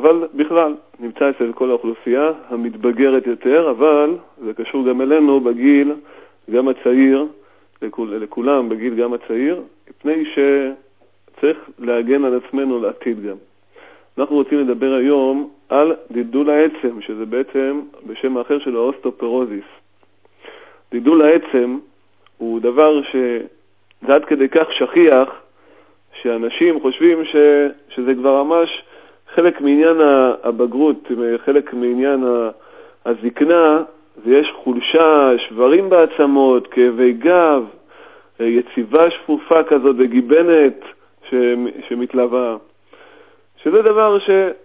אבל בכלל, נמצא אצל כל האוכלוסייה המתבגרת יותר, אבל זה קשור גם אלינו בגיל, גם הצעיר, לכולם בגיל גם הצעיר, מפני שצריך להגן על עצמנו לעתיד גם. אנחנו רוצים לדבר היום על דידול העצם, שזה בעצם בשם האחר שלו אוסטאופורוזיס. דידול העצם הוא דבר שזה עד כדי כך שכיח, שאנשים חושבים שזה כבר ממש חלק מעניין הבגרות, חלק מעניין הזקנה, ויש חולשה, שברים בעצמות, כאבי גב, יציבה שפופה כזאת וגיבנת שמתלווה. שזה דבר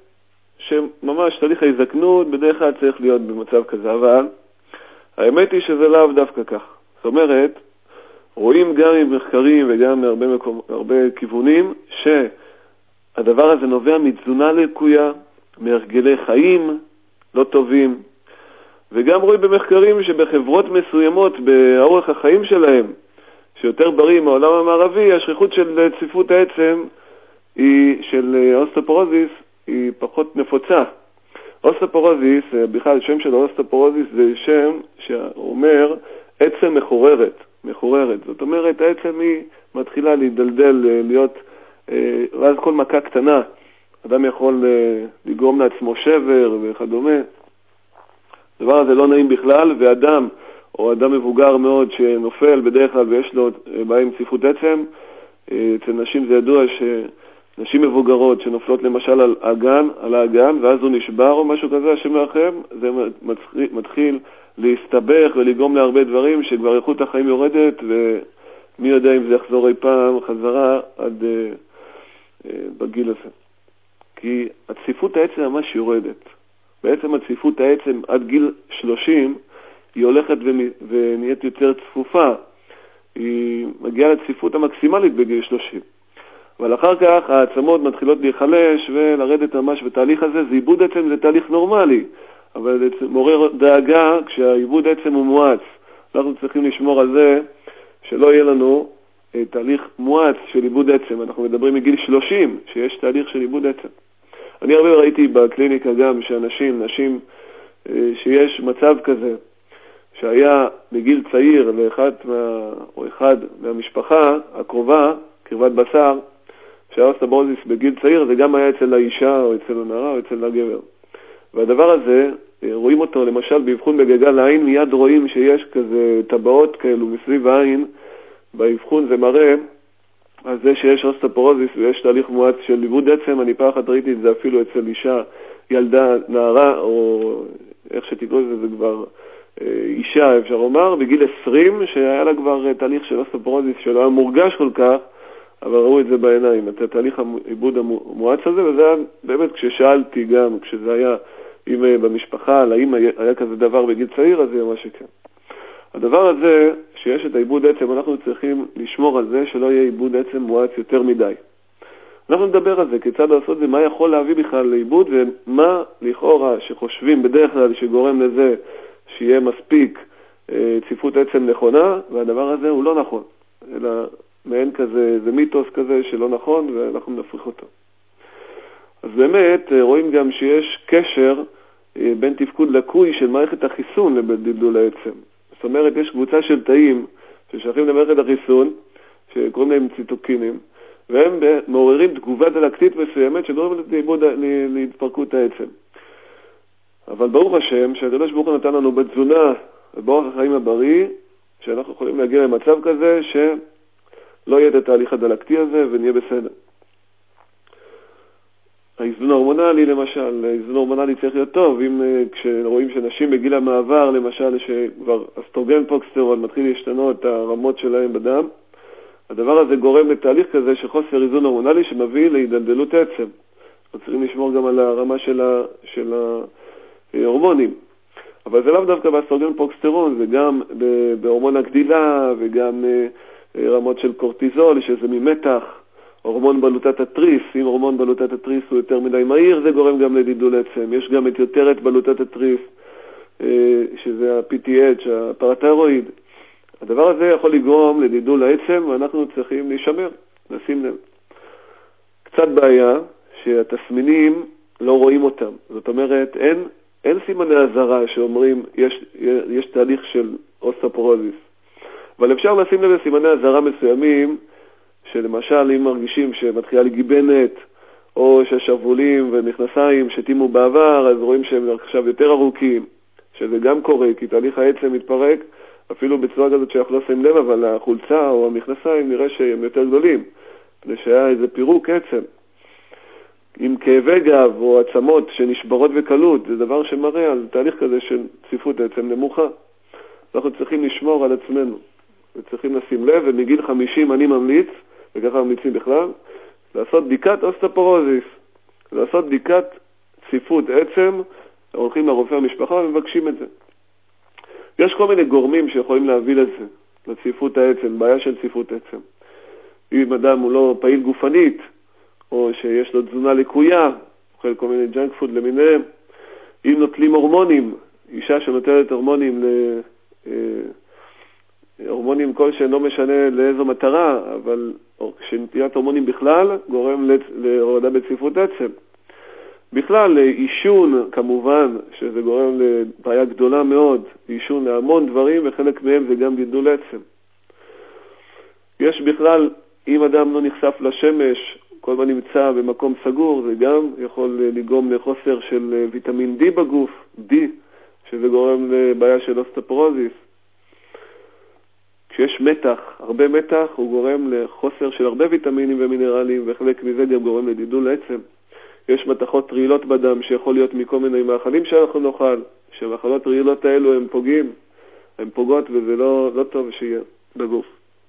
שממש תהליך ההזדקנות בדרך כלל צריך להיות במצב כזה, אבל האמת היא שזה לאו דווקא כך. זאת אומרת, רואים גם עם מחקרים וגם מהרבה כיוונים שהדבר הזה נובע מתזונה לקויה, מהרגלי חיים לא טובים, וגם רואים במחקרים שבחברות מסוימות באורך החיים שלהם, שיותר בריא מהעולם המערבי, השכיחות של צפיפות העצם של אוסטאופורוזיס היא פחות נפוצה. אוסטאופורוזיס, בכלל שם של אוסטאופורוזיס זה שם שאומר עצם מחוררת. זאת אומרת, העצם היא מתחילה להידלדל, להיות, ואז כל מכה קטנה, אדם יכול לגרום לעצמו שבר וכדומה. הדבר הזה לא נעים בכלל, ואדם או אדם מבוגר מאוד שנופל בדרך כלל ויש לו בעיה עם צפיפות עצם, אצל נשים זה ידוע נשים מבוגרות שנופלות למשל על האגן, ואז הוא נשבר או משהו כזה, השם מרחם, זה מתחיל להסתבך ולגרום להרבה דברים שכבר איכות החיים יורדת, ומי יודע אם זה יחזור אי פעם חזרה עד בגיל הזה. כי הצפיפות העצם ממש יורדת. בעצם הצפיפות העצם עד גיל 30 היא הולכת ונהיית יותר צפופה. היא מגיעה לצפיפות המקסימלית בגיל 30. אבל אחר כך העצמות מתחילות להיחלש ולרדת ממש בתהליך הזה. זה עיבוד עצם, זה תהליך נורמלי, אבל זה מעורר דאגה כשהעיבוד עצם הוא מואץ. אנחנו צריכים לשמור על זה שלא יהיה לנו תהליך מואץ של עיבוד עצם. אנחנו מדברים מגיל 30 שיש תהליך של עיבוד עצם. אני הרבה ראיתי בקליניקה גם שאנשים, נשים שיש מצב כזה, שהיה בגיל צעיר אחד מהמשפחה הקרובה, קרבת בשר, שהאוסטאופורוזיס בגיל צעיר, זה גם היה אצל האישה או אצל הנערה או אצל הגבר. והדבר הזה, רואים אותו למשל באבחון בגלגל העין, מיד רואים שיש כזה טבעות כאלו מסביב העין, באבחון זה מראה על זה שיש אוסטאופורוזיס ויש תהליך מואץ של עיבוד עצם. אני פעם אחת ראיתי את זה אפילו אצל אישה, ילדה, נערה, או איך שתקראו את זה, זה כבר אישה, אפשר לומר, בגיל 20, שהיה לה כבר תהליך של אוסטאופורוזיס שלא היה מורגש כל כך, אבל ראו את זה בעיניים, את תהליך העיבוד המואץ הזה, וזה היה באמת כששאלתי גם, כשזה היה במשפחה, האם היה כזה דבר בגיל צעיר, אז זה ממש שכן. הדבר הזה, שיש את העיבוד עצם, אנחנו צריכים לשמור על זה שלא יהיה עיבוד עצם מואץ יותר מדי. אנחנו נדבר על זה, כיצד לעשות זה, מה יכול להביא בכלל לעיבוד, ומה לכאורה שחושבים בדרך כלל שגורם לזה שיהיה מספיק צפיפות עצם נכונה, והדבר הזה הוא לא נכון, אלא מעין כזה, זה מיתוס כזה שלא נכון, ואנחנו נפריך אותו. אז באמת רואים גם שיש קשר בין תפקוד לקוי של מערכת החיסון לדידול העצם. זאת אומרת, יש קבוצה של תאים ששייכים למערכת החיסון, שקוראים להם ציטוקינים, והם מעוררים תגובה דלקתית מסוימת שגורמת להתפרקות העצם. אבל ברוך השם, שהקדוש ברוך הוא נתן לנו בתזונה, באורח החיים הבריא, שאנחנו יכולים להגיע למצב כזה שלא יהיה את התהליך הדלקתי הזה ונהיה בסדר. האיזון ההורמונלי למשל, האיזון ההורמונלי צריך להיות טוב, אם כשרואים שנשים בגיל המעבר, למשל שכבר אסטרוגן פרוגסטרון מתחיל להשתנות הרמות שלהם בדם, הדבר הזה גורם לתהליך כזה שחוסר איזון הורמונלי שמביא להידלדלות עצם. אנחנו צריכים לשמור גם על הרמה של ההורמונים. אבל זה לאו דווקא באסטרוגן פרוגסטרון, זה גם בהורמון הגדילה וגם רמות של קורטיזול, שזה ממתח, הורמון בלוטת התריס. אם הורמון בלוטת התריס הוא יותר מדי מהיר, זה גורם גם לדידול עצם. יש גם את יותרת בלוטת התריס, שזה ה-PTH, הפרתירואיד. הדבר הזה יכול לגרום לדידול העצם, ואנחנו צריכים להישמר, לשים לב. קצת בעיה שהתסמינים לא רואים אותם. זאת אומרת, אין סימני הזרה שאומרים יש תהליך של אוסטאופורוזיס. אבל אפשר לשים לב לסימני הזרה מסוימים, שלמשל אם מרגישים שמתחילה לגיבנת, או שהשרבולים ומכנסיים שתימו בעבר, אז רואים שהם עכשיו יותר ארוכים, שזה גם קורה, כי תהליך העצם מתפרק, אפילו בצורה כזאת שאנחנו לא שמים לב, אבל החולצה או המכנסיים נראה שהם יותר גדולים, כדי שהיה איזה פירוק עצם. עם כאבי גב או עצמות שנשברות וקלות, זה דבר שמראה על תהליך כזה של צפיפות עצם נמוכה. אנחנו צריכים לשמור על עצמנו, וצריכים לשים לב, ומגיל 50 אני ממליץ, וככה ממליצים בכלל, לעשות בדיקת אוסטאופורוזיס, לעשות בדיקת צפיפות עצם, הולכים לרופא המשפחה ומבקשים את זה. יש כל מיני גורמים שיכולים להביא לזה, לצפיפות העצם, בעיה של צפיפות עצם. אם אדם הוא לא פעיל גופנית, או שיש לו תזונה לקויה, אוכל כל מיני ג'אנק פוד למיניהם, אם נוטלים הורמונים, אישה שנוטלת הורמונים הורמונים כל שאינו משנה לאיזו מטרה, אבל כשנטילת הורמונים בכלל גורם להורדה בצפיפות עצם. בכלל, עישון כמובן, שזה גורם לבעיה גדולה מאוד, עישון להמון דברים, וחלק מהם זה גם גידול עצם. יש בכלל, אם אדם לא נחשף לשמש, כל מה נמצא במקום סגור, זה גם יכול לגרום לחוסר של ויטמין D בגוף, D, שזה גורם לבעיה של אוסטאופורוזיס. כשיש מתח, הרבה מתח, הוא גורם לחוסר של הרבה ויטמינים ומינרלים, וחלק מזה גם גורם לגידול עצם. יש מתחות רעילות בדם שיכול להיות מכל מיני מאכלים שאנחנו נאכל, שהמאכלות רעילות האלו הם פוגעים, הם פוגעות וזה לא טוב שיהיה בגוף.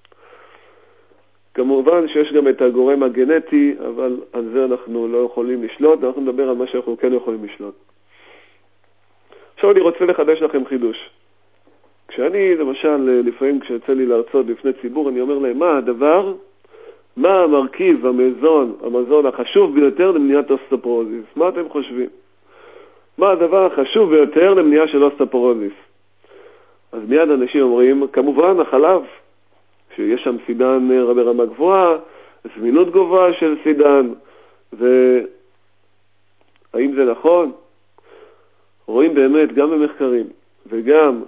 כמובן שיש גם את הגורם הגנטי, אבל על זה אנחנו לא יכולים לשלוט, אנחנו נדבר על מה שאנחנו כן יכולים לשלוט. עכשיו אני רוצה לחדש לכם חידוש. כשאני, למשל, לפעמים כשיוצא לי להרצות לפני ציבור, אני אומר להם, מה המרכיב, המזון החשוב ביותר למניעת אוסטאופורוזיס? מה אתם חושבים? מה הדבר החשוב ביותר למניעה של אוסטאופורוזיס? אז מיד אנשים אומרים, כמובן, החלב, שיש שם סידן ברמה גבוהה, זמינות גבוהה של סידן, והאם זה נכון? רואים באמת גם במחקרים, וגם,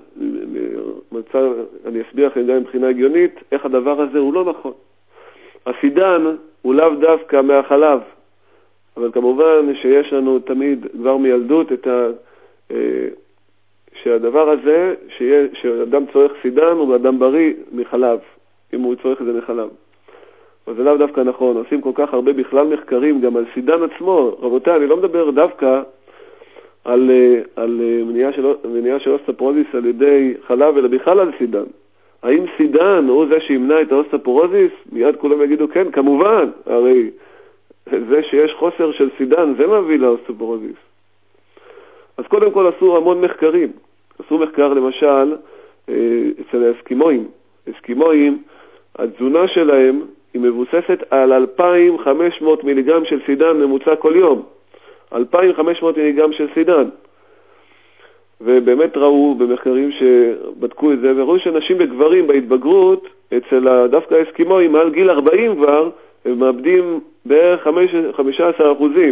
אני אסביר לכם גם מבחינה הגיונית, איך הדבר הזה הוא לא נכון. הסידן הוא לאו דווקא מהחלב, אבל כמובן שיש לנו תמיד כבר מילדות שהדבר הזה, שאדם צורך סידן הוא אדם בריא מחלב, אם הוא צורך את זה מחלב. אבל זה לאו דווקא נכון, עושים כל כך הרבה בכלל מחקרים גם על סידן עצמו. רבותיי, אני לא מדבר דווקא על מניעה של אוסטאופורוזיס על ידי חלב, אלא בכלל על סידן. האם סידן הוא זה שימנע את האוסטאופורוזיס? מיד כולם יגידו כן, כמובן, הרי זה שיש חוסר של סידן, זה מביא לאוסטאופורוזיס. אז קודם כל עשו המון מחקרים. עשו מחקר למשל אצל האסקימואים. אסקימואים, התזונה שלהם היא מבוססת על 2,500 מיליגרם של סידן ממוצע כל יום. 2,500 מיליגרם של סידן. ובאמת ראו במחקרים שבדקו את זה, וראו שנשים וגברים בהתבגרות, אצל דווקא האסקימואים, מעל גיל 40 כבר, הם מאבדים בערך 15%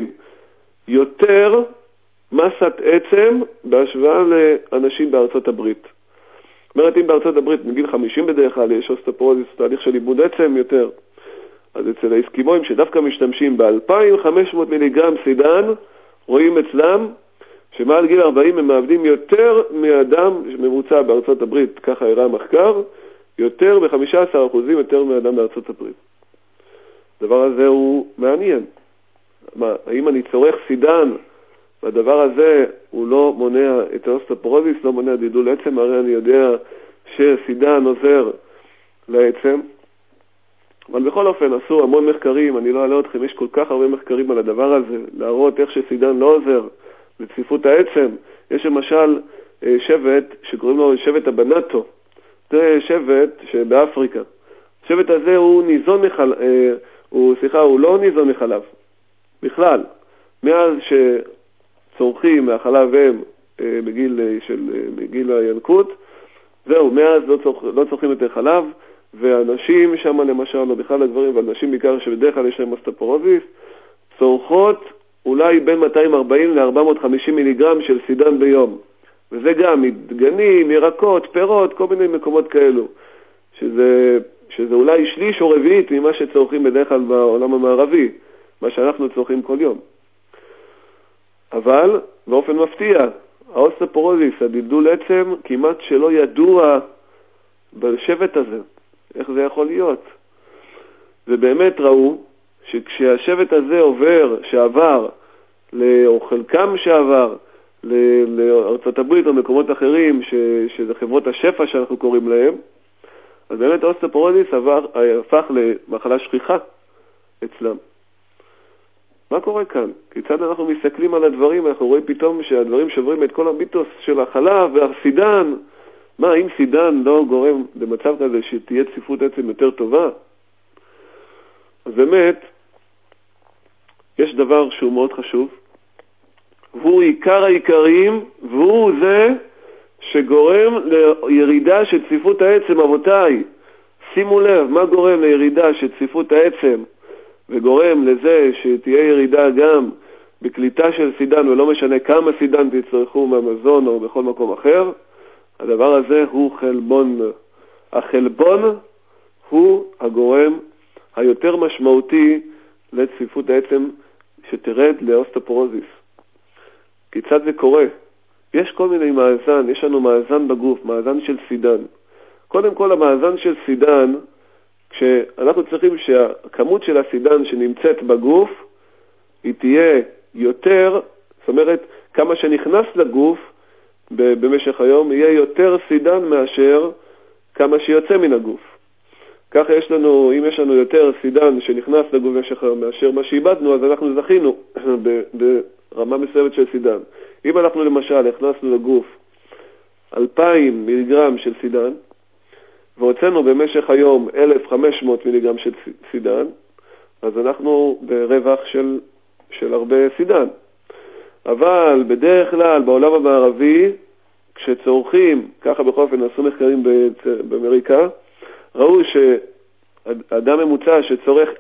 יותר מסת עצם בהשוואה לאנשים בארצות הברית. זאת אומרת, אם בארצות הברית מגיל 50 בדרך כלל יש אוסטאופורוזיס, תהליך של איבוד עצם יותר, אז אצל האסקימואים שדווקא משתמשים ב-2,500 מיליגרם סידן, רואים אצלם שמעל גיל 40 הם מאבדים יותר מאדם ממוצע בארצות הברית, ככה הראה המחקר, יותר ב-15% יותר מאדם בארצות הברית. הדבר הזה הוא מעניין. האם אני צורך סידן, והדבר הזה הוא לא מונע את האוסטאופורוזיס, לא מונע גידול עצם, הרי אני יודע שסידן עוזר לעצם. אבל בכל אופן עשו המון מחקרים, אני לא אעלה אתכם, יש כל כך הרבה מחקרים על הדבר הזה, להראות איך שסידן לא עוזר לצפיפות העצם. יש למשל שבט שקוראים לו שבט הבנאטו, זה שבט שבאפריקה. השבט הזה הוא לא ניזון מחלב, בכלל. מאז שצורכים מהחלב הם בגיל הינקות, זהו, מאז לא צורכים יותר חלב, ואנשים שם למשל, לא בכלל הדברים, אבל נשים בעיקר שבדרך כלל יש להם אוסטאופורוזיס, צורכות אולי בין 240 ל-450 מיליגרם של סידן ביום. וזה גם מדגנים, ירקות, פירות, כל מיני מקומות כאלו. שזה אולי שליש או רביעית ממה שצורכים בדרך כלל בעולם המערבי, מה שאנחנו צורכים כל יום. אבל באופן מפתיע, האוסטאופורוזיס, הדלדול עצם, כמעט שלא ידוע בשבט הזה. איך זה יכול להיות? ובאמת ראו שכשהשבט הזה שעבר, או חלקם שעבר, לארצות הברית או מקומות אחרים, שזה חברות השפע שאנחנו קוראים להם, אז באמת האוסטאופורוזיס הפך למחלה שכיחה אצלם. מה קורה כאן? כיצד אנחנו מסתכלים על הדברים, אנחנו רואים פתאום שהדברים שוברים את כל המיתוס של החלב והסידן. מה, אם סידן לא גורם למצב כזה שתהיה צפיפות עצם יותר טובה? אז באמת, יש דבר שהוא מאוד חשוב, והוא עיקר העיקרים, והוא זה שגורם לירידה של צפיפות העצם. אבותיי, שימו לב, מה גורם לירידה של צפיפות העצם, וגורם לזה שתהיה ירידה גם בקליטה של סידן, ולא משנה כמה סידן תצטרכו מהמזון או בכל מקום אחר? הדבר הזה הוא חלבון. החלבון הוא הגורם היותר משמעותי לצפיפות העצם שתרד לאוסטאופורוזיס. כיצד זה קורה? יש כל מיני מאזן, יש לנו מאזן בגוף, מאזן של סידן. קודם כל המאזן של סידן, כשאנחנו צריכים שהכמות של הסידן שנמצאת בגוף, היא תהיה יותר, זאת אומרת, כמה שנכנס לגוף במשך היום, יהיה יותר סידן מאשר כמה שיוצא מן הגוף. ככה יש לנו, אם יש לנו יותר סידן שנכנס לגוף במשך היום מאשר מה שאיבדנו, אז אנחנו זכינו ברמה מסוימת של סידן. אם אנחנו למשל הכנסנו לגוף 2,000 מיליגרם של סידן, והוצאנו במשך היום 1,500 מיליגרם של סידן, אז אנחנו ברווח של הרבה סידן. אבל בדרך כלל בעולם המערבי, כשצורכים, ככה בכל אופן עשו מחקרים באמריקה, ראו שאדם ממוצע שצורך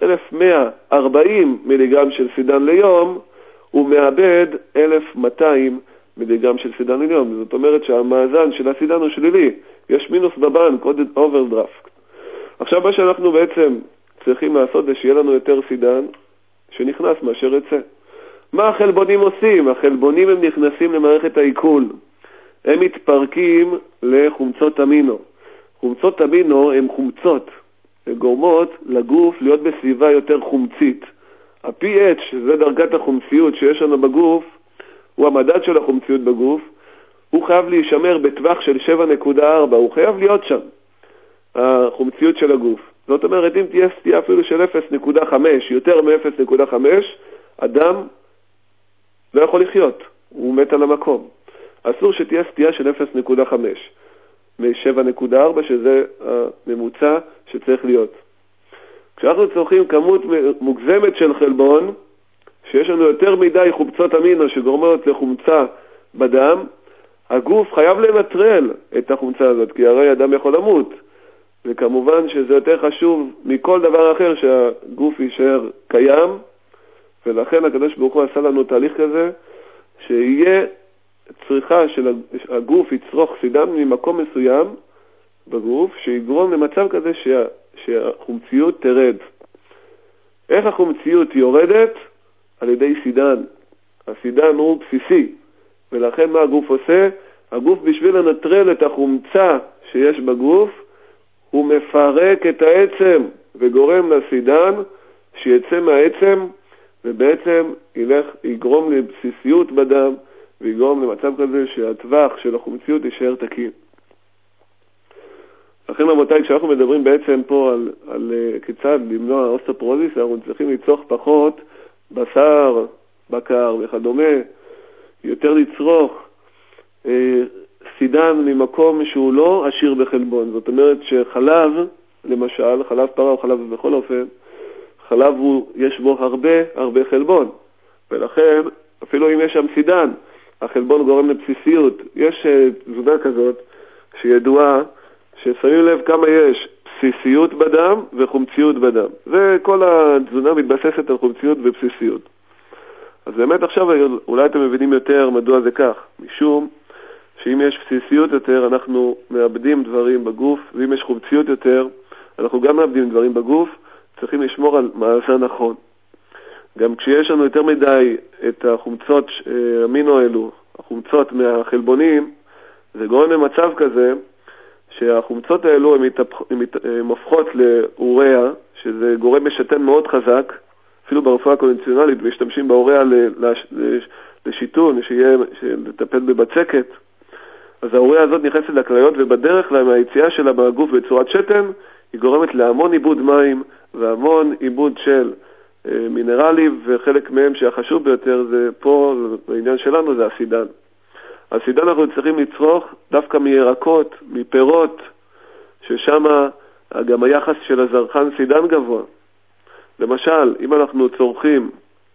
1,140 מיליגרם של סידן ליום, הוא מאבד 1,200 מיליגרם של סידן ליום. זאת אומרת שהמאזן של הסידן הוא שלילי. יש מינוס בבנק, עוד אוברדרפט. עכשיו מה שאנחנו בעצם צריכים לעשות זה שיהיה לנו יותר סידן שנכנס מאשר יצא. מה החלבונים עושים? החלבונים הם נכנסים למערכת העיכול. הם מתפרקים לחומצות אמינו. חומצות אמינו הן חומצות, הן גורמות לגוף להיות בסביבה יותר חומצית. ה-pH, שזה דרגת החומציות שיש לנו בגוף, הוא המדד של החומציות בגוף, הוא חייב להישמר בטווח של 7.4, הוא חייב להיות שם, החומציות של הגוף. זאת אומרת, אם תהיה סטייה אפילו של 0.5, יותר מ-0.5, אדם לא יכול לחיות, הוא מת על המקום. אסור שתהיה סטייה של 0.5, מ-7.4, שזה הממוצע שצריך להיות. כשאנחנו צורכים כמות מוגזמת של חלבון, שיש לנו יותר מדי חומצות אמינו שגורמות לחומצה בדם, הגוף חייב לנטרל את החומצה הזאת, כי הרי אדם יכול למות. וכמובן שזה יותר חשוב מכל דבר אחר שהגוף יישאר קיים, ולכן הקדוש ברוך הוא עשה לנו תהליך כזה, שיהיה צריכה של הגוף יצרוך סידן ממקום מסוים בגוף, שיגרום למצב כזה שהחומציות תרד. איך החומציות יורדת? על ידי סידן. הסידן הוא בסיסי, ולכן מה הגוף עושה? הגוף בשביל לנטרל את החומצה שיש בגוף, הוא מפרק את העצם וגורם לסידן שיצא מהעצם, ובעצם יגרום לבסיסיות בדם, ויגרום למצב כזה שהטווח של החומציות יישאר תקין. לכן רבותיי, כשאנחנו מדברים בעצם פה על כיצד למנוע אוסטאופורוזיס, אנחנו צריכים לצרוך פחות בשר, בקר וכדומה, יותר לצרוך סידן ממקום שהוא לא עשיר בחלבון. זאת אומרת שחלב, למשל, חלב פרה או חלב בכל אופן, חלב יש בו הרבה חלבון, ולכן אפילו אם יש שם סידן, החלבון גורם לבסיסיות. יש תזונה כזאת שידועה, ששמים לב כמה יש בסיסיות בדם וחומציות בדם. וכל התזונה מתבססת על חומציות ובסיסיות. אז באמת עכשיו אולי אתם מבינים יותר מדוע זה כך, משום שאם יש בסיסיות יותר, אנחנו מאבדים דברים בגוף, ואם יש חומציות יותר, אנחנו גם מאבדים דברים בגוף, צריכים לשמור על מאזן נכון. גם כשיש לנו יותר מדי את החומצות אמינו האלו, החומצות מהחלבונים, זה גורם למצב כזה שהחומצות האלו הן הופכות לאוריה, שזה גורם משתן מאוד חזק, אפילו ברפואה הקונבנציונלית, משתמשים באוריה לשיתון, לטפל בבצקת. אז האוריה הזאת נכנסת לכליות, ובדרך כלל מהיציאה שלה מהגוף בצורת שתן, היא גורמת להמון איבוד מים והמון איבוד של מינרלים, וחלק מהם שהחשוב ביותר זה פה, בעניין שלנו, זה הסידן. הסידן אנחנו צריכים לצרוך דווקא מירקות, מפירות, ששם גם היחס של הזרחן סידן גבוה. למשל, אם אנחנו צורכים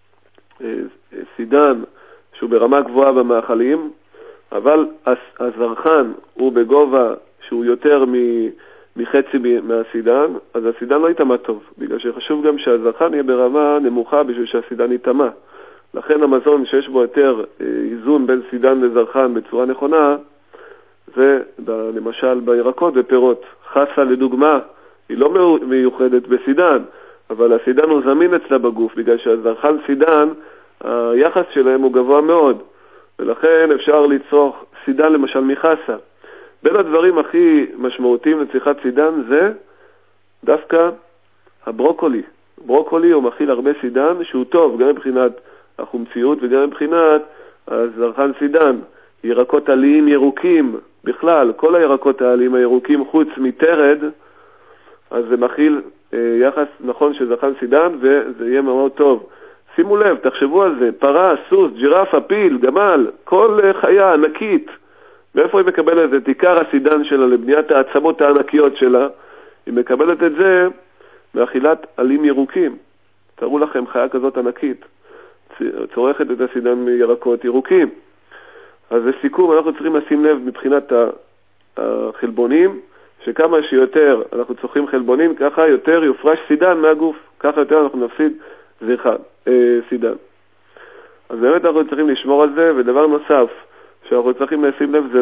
סידן שהוא ברמה גבוהה במאכלים, אבל הזרחן הוא בגובה שהוא יותר מחצי מהסידן, אז הסידן לא יתאמה טוב, בגלל שחשוב גם שהזרחן יהיה ברמה נמוכה בשביל שהסידן יתאמה. לכן המזון שיש בו יותר איזון בין סידן לזרחן בצורה נכונה, זה למשל בירקות ופירות. חסה לדוגמה, היא לא מיוחדת בסידן, אבל הסידן הוא זמין אצלה בגוף, בגלל שהזרחן סידן, היחס שלהם הוא גבוה מאוד, ולכן אפשר לצרוך סידן למשל מחסה. בין הדברים הכי משמעותיים לצריכת סידן זה דווקא הברוקולי. ברוקולי הוא מכיל הרבה סידן שהוא טוב, גם מבחינת החומציות וגם מבחינת הזרחן סידן. ירקות עליים ירוקים, בכלל, כל הירקות העליים הירוקים חוץ מטרד, אז זה מכיל יחס נכון של זרחן סידן, וזה יהיה מאוד טוב. שימו לב, תחשבו על זה, פרה, סוס, ג'ירפה, פיל, גמל, כל חיה ענקית, מאיפה היא מקבלת את עיקר הסידן שלה לבניית העצמות הענקיות שלה? היא מקבלת את זה מאכילת עלים ירוקים. תראו לכם חיה כזאת ענקית, צורכת את הסידן מירקות ירוקים. אז לסיכום, אנחנו צריכים לשים לב מבחינת החלבונים, שכמה שיותר אנחנו צורכים חלבונים, ככה יותר יופרש סידן מהגוף, ככה יותר אנחנו נפסיד סידן. אז באמת אנחנו צריכים לשמור על זה, ודבר נוסף שאנחנו צריכים לשים לב זה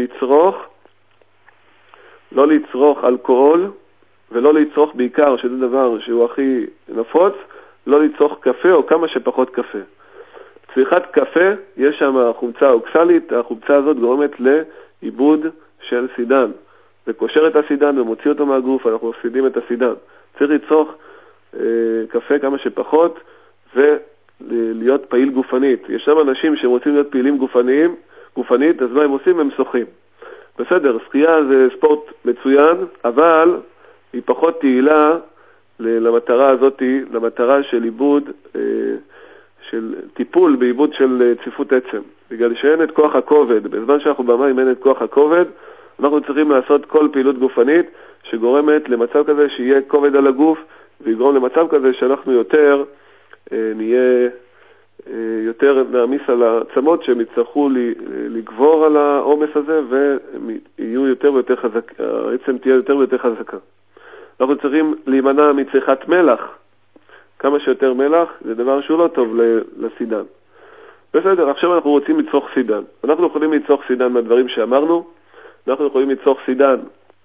לא לצרוך אלכוהול, ולא לצרוך בעיקר, שזה דבר שהוא הכי נפוץ, לא לצרוך קפה או כמה שפחות קפה. צריכת קפה, יש שם חומצה אוקסלית, החומצה הזאת גורמת לאיבוד של סידן. זה קושר את הסידן ומוציא אותו מהגוף, אנחנו מפסידים את הסידן. צריך לצרוך קפה כמה שפחות ולהיות פעיל גופנית. יש שם אנשים שרוצים להיות פעילים גופנית, אז מה הם עושים? הם שוחים. בסדר, שחייה זה ספורט מצוין, אבל היא פחות תהילה למטרה הזאת, למטרה של איבוד, של טיפול באיבוד של ציפות עצם. בגלל שאין את כוח הכובד, בזמן שאנחנו במים אין את כוח הכובד, אנחנו צריכים לעשות כל פעילות גופנית שגורמת למצב כזה שיהיה כובד על הגוף, ויגרום למצב כזה שאנחנו נהיה יותר נעמיס על העצמות שהם יצטרכו לגבור על העומס הזה, ויהיו יותר ויותר חזק, העצם תהיה יותר ויותר חזקה. אנחנו צריכים להימנע מצריכת מלח. כמה שיותר מלח זה דבר שהוא לא טוב לסידן. בסדר, עכשיו אנחנו רוצים לצרוך סידן. אנחנו יכולים לצרוך סידן מהדברים שאמרנו, אנחנו יכולים לצרוך סידן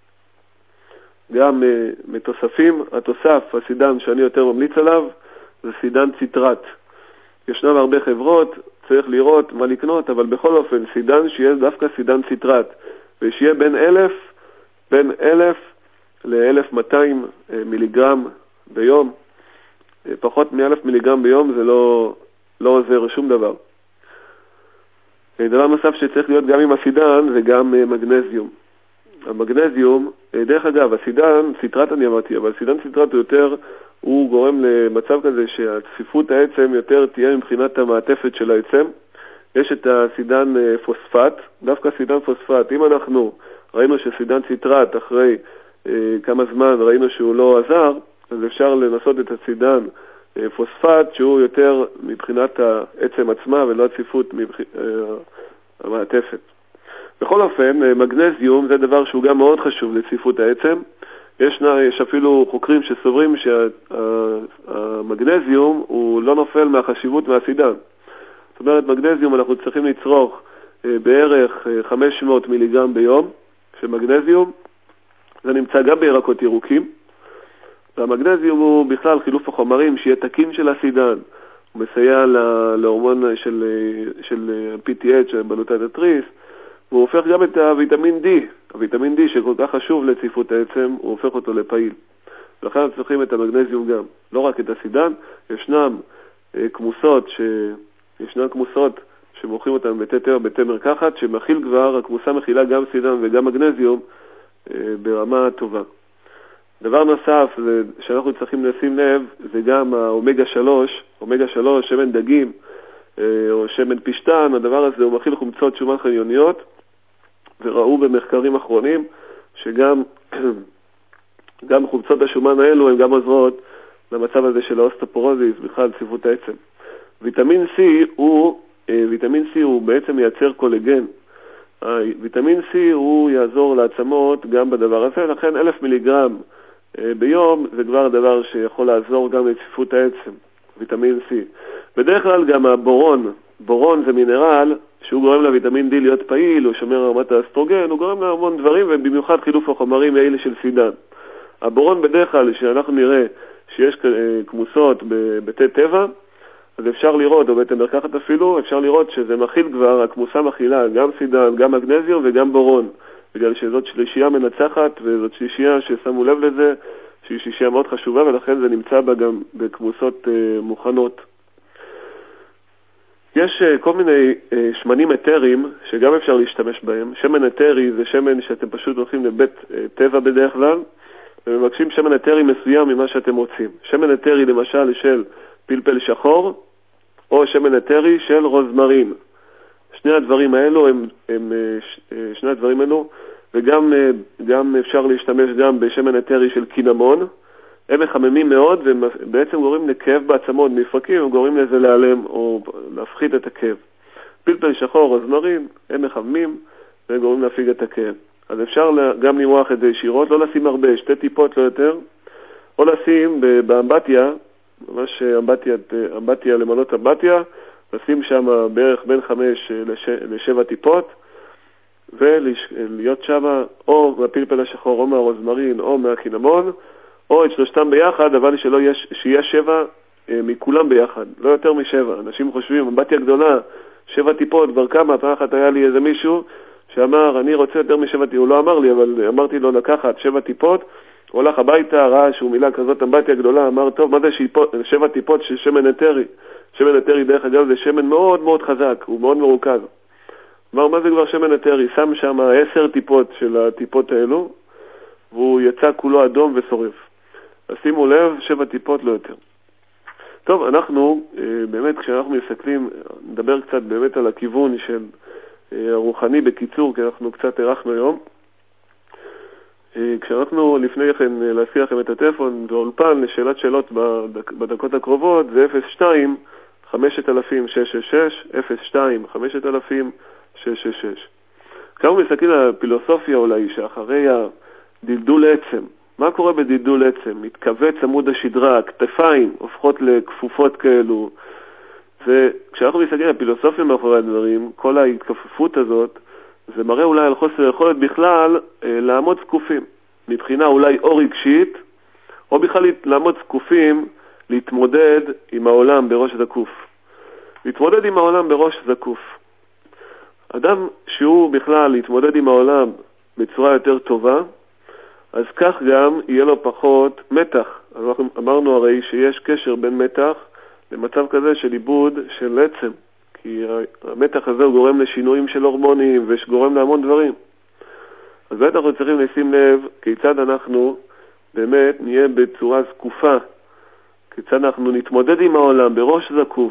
גם מתוספים. התוסף, הסידן שאני יותר ממליץ עליו, זה סידן ציטרט. ישנם הרבה חברות, צריך לראות מה לקנות, אבל בכל אופן, סידן שיהיה דווקא סידן ציטרט, ושיהיה בין 1,000 ל-1,200 מיליגרם ביום. פחות מ-1,000 מיליגרם ביום זה לא עוזר שום דבר. דבר נוסף שצריך להיות גם עם הסידן זה גם מגנזיום. המגנזיום, דרך אגב, הסידן, ציטרט אני אמרתי, אבל סידן ציטרט הוא גורם למצב כזה שהצפיפות העצם יותר תהיה מבחינת המעטפת של העצם. יש את הסידן פוספט, דווקא סידן פוספט. אם אנחנו ראינו שסידן ציטרט אחרי כמה זמן ראינו שהוא לא עזר, אז אפשר לנסות את הסידן פוספט שהוא יותר מבחינת העצם עצמה ולא הצפיפות המעטפת. בכל אופן, מגנזיום זה דבר שהוא גם מאוד חשוב לצפיפות העצם. יש אפילו חוקרים שסוברים שהמגנזיום הוא לא נופל מהחשיבות מהסידן. זאת אומרת, מגנזיום אנחנו צריכים לצרוך בערך 500 מיליגרם ביום של מגנזיום. זה נמצא גם בירקות ירוקים. והמגנזיום הוא בכלל חילוף החומרים שיהיה תקין של הסידן. הוא מסייע להורמון של PTH, של בלוטת התריס, והוא הופך גם את הוויטמין D. הוויטמין D שכל כך חשוב לציפות העצם, הוא הופך אותו לפעיל. ולכן אנחנו צריכים את המגנזיום גם. לא רק את הסידן, ישנם כמוסות שמוכרים אותם בתי טבע, בתי מרקחת, שמכיל כבר, הכמוסה מכילה גם סידן וגם מגנזיום ברמה טובה. דבר נוסף שאנחנו צריכים לשים לב, זה גם האומגה 3, אומגה 3, שמן דגים או שמן פשטן. הדבר הזה הוא מכיל חומצות שומן חיוניות, וראו במחקרים אחרונים שגם גם חומצות השומן האלו הן גם עוזרות למצב הזה של האוסטופורוזיס, בכלל ציפות העצם. ויטמין C הוא בעצם מייצר קולגן. ויטמין C הוא יעזור לעצמות גם בדבר הזה, לכן 1,000 מיליגרם ביום זה כבר דבר שיכול לעזור גם לציפות העצם, ויטמין C. בדרך כלל גם בורון זה מינרל שהוא גורם לויטמין D להיות פעיל, הוא שומר רמת האסטרוגן, הוא גורם להמון דברים, ובמיוחד חילוף החומרים האלה של סידן. הבורון בדרך כלל, שאנחנו נראה שיש כמוסות בבתי טבע, אז אפשר לראות, או בית המרקחת אפילו, אפשר לראות שזה מכיל כבר, הכמוסה מכילה גם סידן, גם מגנזיום וגם בורון. בגלל שזאת שלישייה מנצחת, וזאת שלישייה ששמו לב לזה, שהיא שלישייה מאוד חשובה, ולכן זה נמצא בה גם בכמוסות מוכנות. יש כל מיני שמנים אתרים שגם אפשר להשתמש בהם. שמן אתרי זה שמן שאתם פשוט הולכים לבית טבע בדרך כלל, ומבקשים שמן אתרי מסוים ממה שאתם רוצים. שמן אתרי למשל של פלפל שחור, או שמן אתרי של רוזמרין. שני הדברים האלו, וגם אפשר להשתמש גם בשמן אתרי של קינמון. הם מחממים מאוד, ובעצם גורמים לכאב בעצמות מפרקים, וגורמים לזה להיעלם או להפחית את הכאב. פלפל שחור, רוזמרין, הם מחממים, וגורמים להפיג את הכאב. אז אפשר גם למרוח את זה ישירות, לא לשים הרבה, 2 טיפות לא יותר, או לשים באמבטיה, ממש אמבטיה למנות אמבטיה, לשים שם בערך בין 5 ל-7 טיפות, ולהיות שם או מהפלפל השחור או מהרוזמרין או מהקינמון, או את שלושתם ביחד, אבל שיהיה 7 מכולם ביחד, לא יותר מ7. אנשים חושבים, אמבטיה גדולה, 7 טיפות, כבר כמה, פעם אחת היה לי איזה מישהו שאמר, אני רוצה יותר מ7 טיפות, הוא לא אמר לי, אבל אמרתי לו לקחת 7 טיפות, הוא הולך הביתה, ראה שהוא מילה כזאת אמבטיה גדולה, אמר, טוב, מה זה 7 טיפות של שמן אתרי? שמן אתרי דרך אגב זה שמן מאוד מאוד חזק, הוא מאוד מרוכז. אמר, מה זה כבר שמן אתרי? שם שם 10 טיפות של הטיפות האלו, והוא יצא כולו אדום ושורף. אז שימו לב, 7 טיפות לא יותר. טוב, אנחנו באמת כשאנחנו מסתכלים, נדבר קצת באמת על הכיוון של הרוחני בקיצור, כי אנחנו קצת ערכנו היום. כשאנחנו לפני כן להסיע לכם את הטלפון באולפן לשאלת שאלות בדקות הקרובות, זה 02 5000 02 5000 כמה מסתכלים על הפילוסופיה אולי שאחרי הדלדול עצם, מה קורה בדלדול עצם? מתכווץ עמוד השדרה, כתפיים הופכות לכפופות כאלו, וכשאנחנו מסתכלים על הפילוסופיה מאחורי הדברים, כל ההתכפפות הזאת, זה מראה אולי על חוסר יכולת בכלל לעמוד זקופים, מבחינה אולי או רגשית, או בכלל לעמוד זקופים, להתמודד עם העולם בראש זקוף. להתמודד עם העולם בראש זקוף. אדם שהוא בכלל להתמודד עם העולם בצורה יותר טובה, אז כך גם יהיה לו פחות מתח. אנחנו אמרנו הרי שיש קשר בין מתח למצב כזה של איבוד של עצם. כי המתח הזה הוא גורם לשינויים של הורמונים וגורם להמון דברים. אז בטח אנחנו צריכים לשים לב כיצד אנחנו באמת נהיה בצורה זקופה, כיצד אנחנו נתמודד עם העולם בראש זקוף.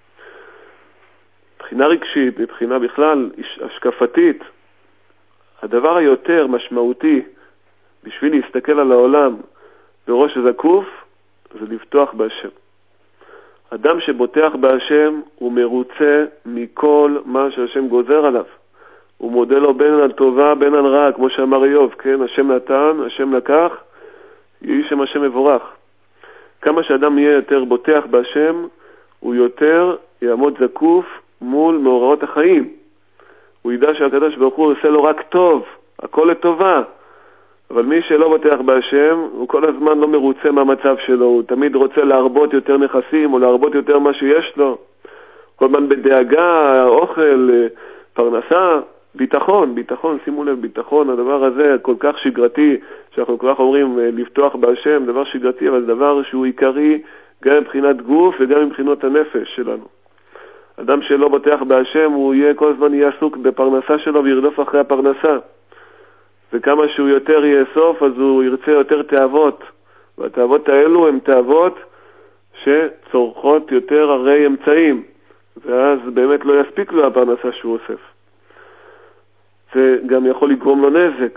מבחינה רגשית, מבחינה בכלל השקפתית, הדבר היותר משמעותי בשביל להסתכל על העולם בראש זקוף זה לפתוח בהשם. אדם שבוטח בהשם הוא מרוצה מכל מה שהשם גוזר עליו. הוא מודה לו בין על טובה בין על רע, כמו שאמר איוב, כן? השם נתן, השם לקח, יהי שם השם מבורך. כמה שאדם יהיה יותר בוטח בהשם, הוא יותר יעמוד זקוף מול מאורעות החיים. הוא ידע שהקדוש ברוך הוא עושה לו רק טוב, הכל לטובה. אבל מי שלא בוטח בהשם, הוא כל הזמן לא מרוצה מהמצב שלו, הוא תמיד רוצה להרבות יותר נכסים או להרבות יותר מה שיש לו. כל הזמן בדאגה, אוכל, פרנסה, ביטחון, שימו לב, ביטחון, הדבר הזה כל כך שגרתי, שאנחנו כל כך אומרים לפתוח בהשם, דבר שגרתי, אבל דבר שהוא עיקרי גם מבחינת גוף וגם מבחינות הנפש שלנו. אדם שלא בוטח בהשם, הוא כל הזמן יהיה עסוק בפרנסה שלו וירדוף אחרי הפרנסה. וכמה שהוא יותר יאסוף, אז הוא ירצה יותר תאוות. והתאוות האלו הן תאוות שצורכות יותר הרי אמצעים. ואז באמת לא יספיק לו הפרנסה שהוא אוסף. זה גם יכול לגרום לו נזק.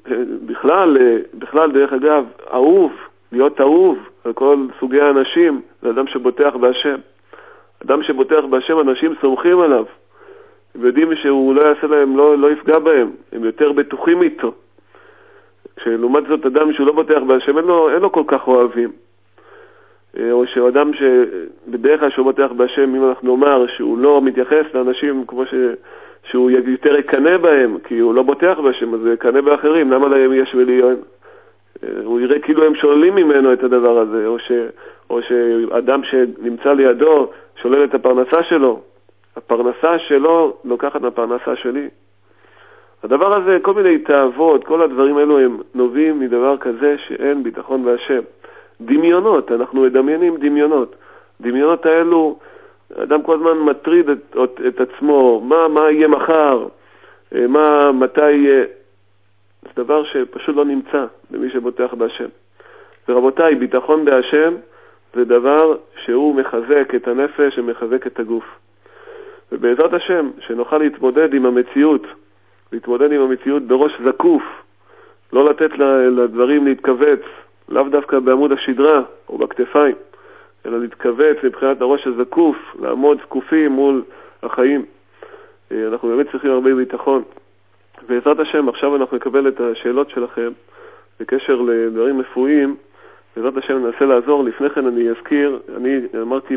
בכלל דרך אגב, להיות אהוב על כל סוגי האנשים, זה אדם שבוטח בהשם. אדם שבוטח בהשם, אנשים סומכים עליו. הם יודעים שהוא לא יעשה להם, לא יפגע בהם. הם יותר בטוחים איתו. כשלעומת זאת אדם שהוא לא בוטח בהשם, אין לו כל כך אוהבים. או שאדם שבדרך כלל שהוא בוטח בהשם, אם אנחנו נאמר שהוא לא מתייחס לאנשים כמו שהוא יותר יקנה בהם, כי הוא לא בוטח בהשם, אז הוא יקנה באחרים. למה להם יש וליון? הוא יראה כאילו הם שוללים ממנו את הדבר הזה, או שאדם שנמצא לידו שולל את הפרנסה שלו. הפרנסה שלו לוקחת מהפרנסה שלי. הדבר הזה, כל מיני תאוות, כל הדברים האלו הם נובעים מדבר כזה שאין ביטחון בהשם. דמיונות, אנחנו מדמיינים דמיונות. דמיונות האלו, אדם כל הזמן מטריד את עצמו, מה יהיה מחר, מתי יהיה. זה דבר שפשוט לא נמצא למי שבוטח בהשם. ורבותיי, ביטחון בהשם זה דבר שהוא מחזק את הנפש ומחזק את הגוף. ובעזרת השם, שנוכל להתמודד עם המציאות, בראש זקוף, לא לתת לדברים להתכווץ, לאו דווקא בעמוד השדרה או בכתפיים, אלא להתכווץ מבחינת הראש הזקוף, לעמוד זקופים מול החיים. אנחנו באמת צריכים הרבה ביטחון. בעזרת השם, עכשיו אנחנו נקבל את השאלות שלכם בקשר לדברים רפואיים. בעזרת השם ננסה לעזור. לפני כן אני אזכיר, אני אמרתי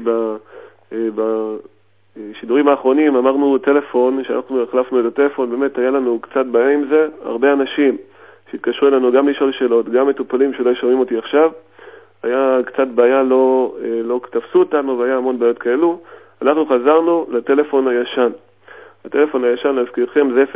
בשידורים האחרונים, אמרנו טלפון, שאנחנו החלפנו את הטלפון, באמת היה לנו קצת בעיה עם זה, הרבה אנשים שהתקשרו אלינו גם לשאול שאלות, גם מטופלים שלא שומעים אותי עכשיו, היה קצת בעיה, לא תפסו אותנו והיה המון בעיות כאלו. אנחנו חזרנו לטלפון הישן. הטלפון הישן, להזכירכם, זה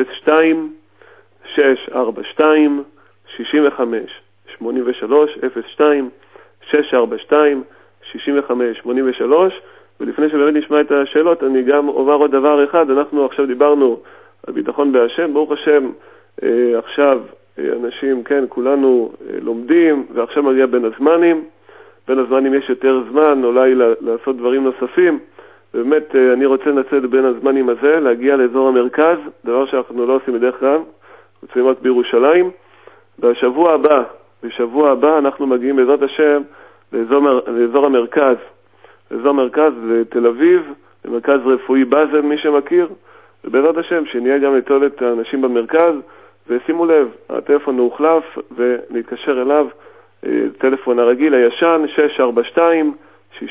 02-642-65-83, ולפני שבאמת נשמע את השאלות, אני גם עובר עוד דבר אחד. אנחנו עכשיו דיברנו על ביטחון בהשם, ברוך השם, עכשיו אנשים, כן, כולנו לומדים, ועכשיו מגיע בין הזמנים. בין הזמנים יש יותר זמן, אולי לעשות דברים נוספים. באמת, אני רוצה לנצל בין הזמנים הזה, להגיע לאזור המרכז, דבר שאנחנו לא עושים בדרך כלל, רוצים רק בירושלים. בשבוע הבא אנחנו מגיעים בעזרת השם לאזור המרכז. אזור המרכז זה תל אביב, למרכז רפואי בזל, מי שמכיר. ובעזרת השם, שנהיה גם לתולת האנשים במרכז, ושימו לב, הטלפון הוחלף, ונתקשר אליו, טלפון הרגיל הישן, 642-65-83,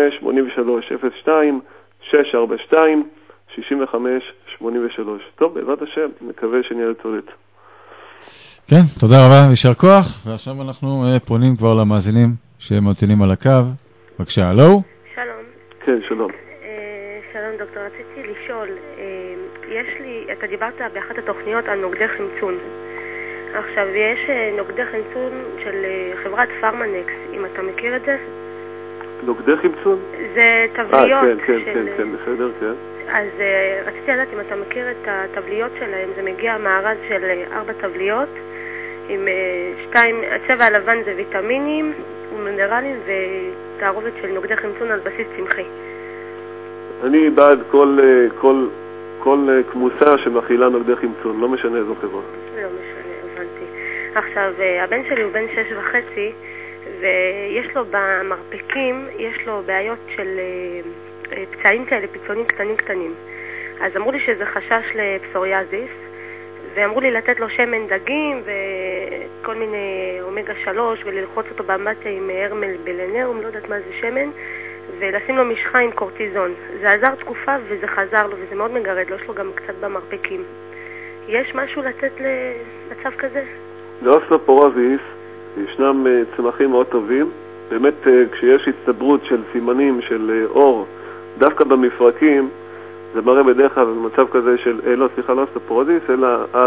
02-642-65-83. טוב, בעזרת השם, מקווה שנהיה לתולת. כן, תודה רבה וישר כוח. ועכשיו אנחנו פונים כבר למאזינים שמאזינים על הקו. בבקשה, הלו? שלום. כן, שלום. שלום דוקטור, רציתי לשאול, אתה דיברת באחת התוכניות על נוגדי חמצון. עכשיו, יש נוגדי חמצון של חברת פארמנקס, אם אתה מכיר את זה? נוגדי חמצון? זה טבליות. כן, בסדר, כן. אז רציתי לדעת אם אתה מכיר את הטבליות שלהם, זה מגיע מארז של 4 טבליות, עם 2, הצבע הלבן זה ויטמינים ומינרלים ותערובת של נוגדי חמצון על בסיס צמחי. אני בעד כל כמוסה שמכילה נוגדי חמצון, לא משנה איזו חברה. לא משנה, הבנתי. עכשיו, הבן שלי הוא בן 6.5, ויש לו במרפקים, יש לו בעיות של פצעים כאלה, פיצונים קטנים. אז אמרו לי שזה חשש לפסוריאזיס, ואמרו לי לתת לו שמן דגים וכל מיני אומגה 3 וללחוץ אותו באמבטיה עם הרמל בלנרום, לא יודעת מה זה שמן, ולשים לו משחה עם קורטיזון. זה עזר תקופה וזה חזר לו, וזה מאוד מגרד לו, יש לו גם קצת במרפקים. יש משהו לתת למצב כזה? לאוסטאופורוזיס ישנם צמחים מאוד טובים. באמת כשיש הצטברות של סימנים של אור, דווקא במפרקים, זה מראה בדרך כלל במצב כזה של, לא אוסטאופורוזיס, אלא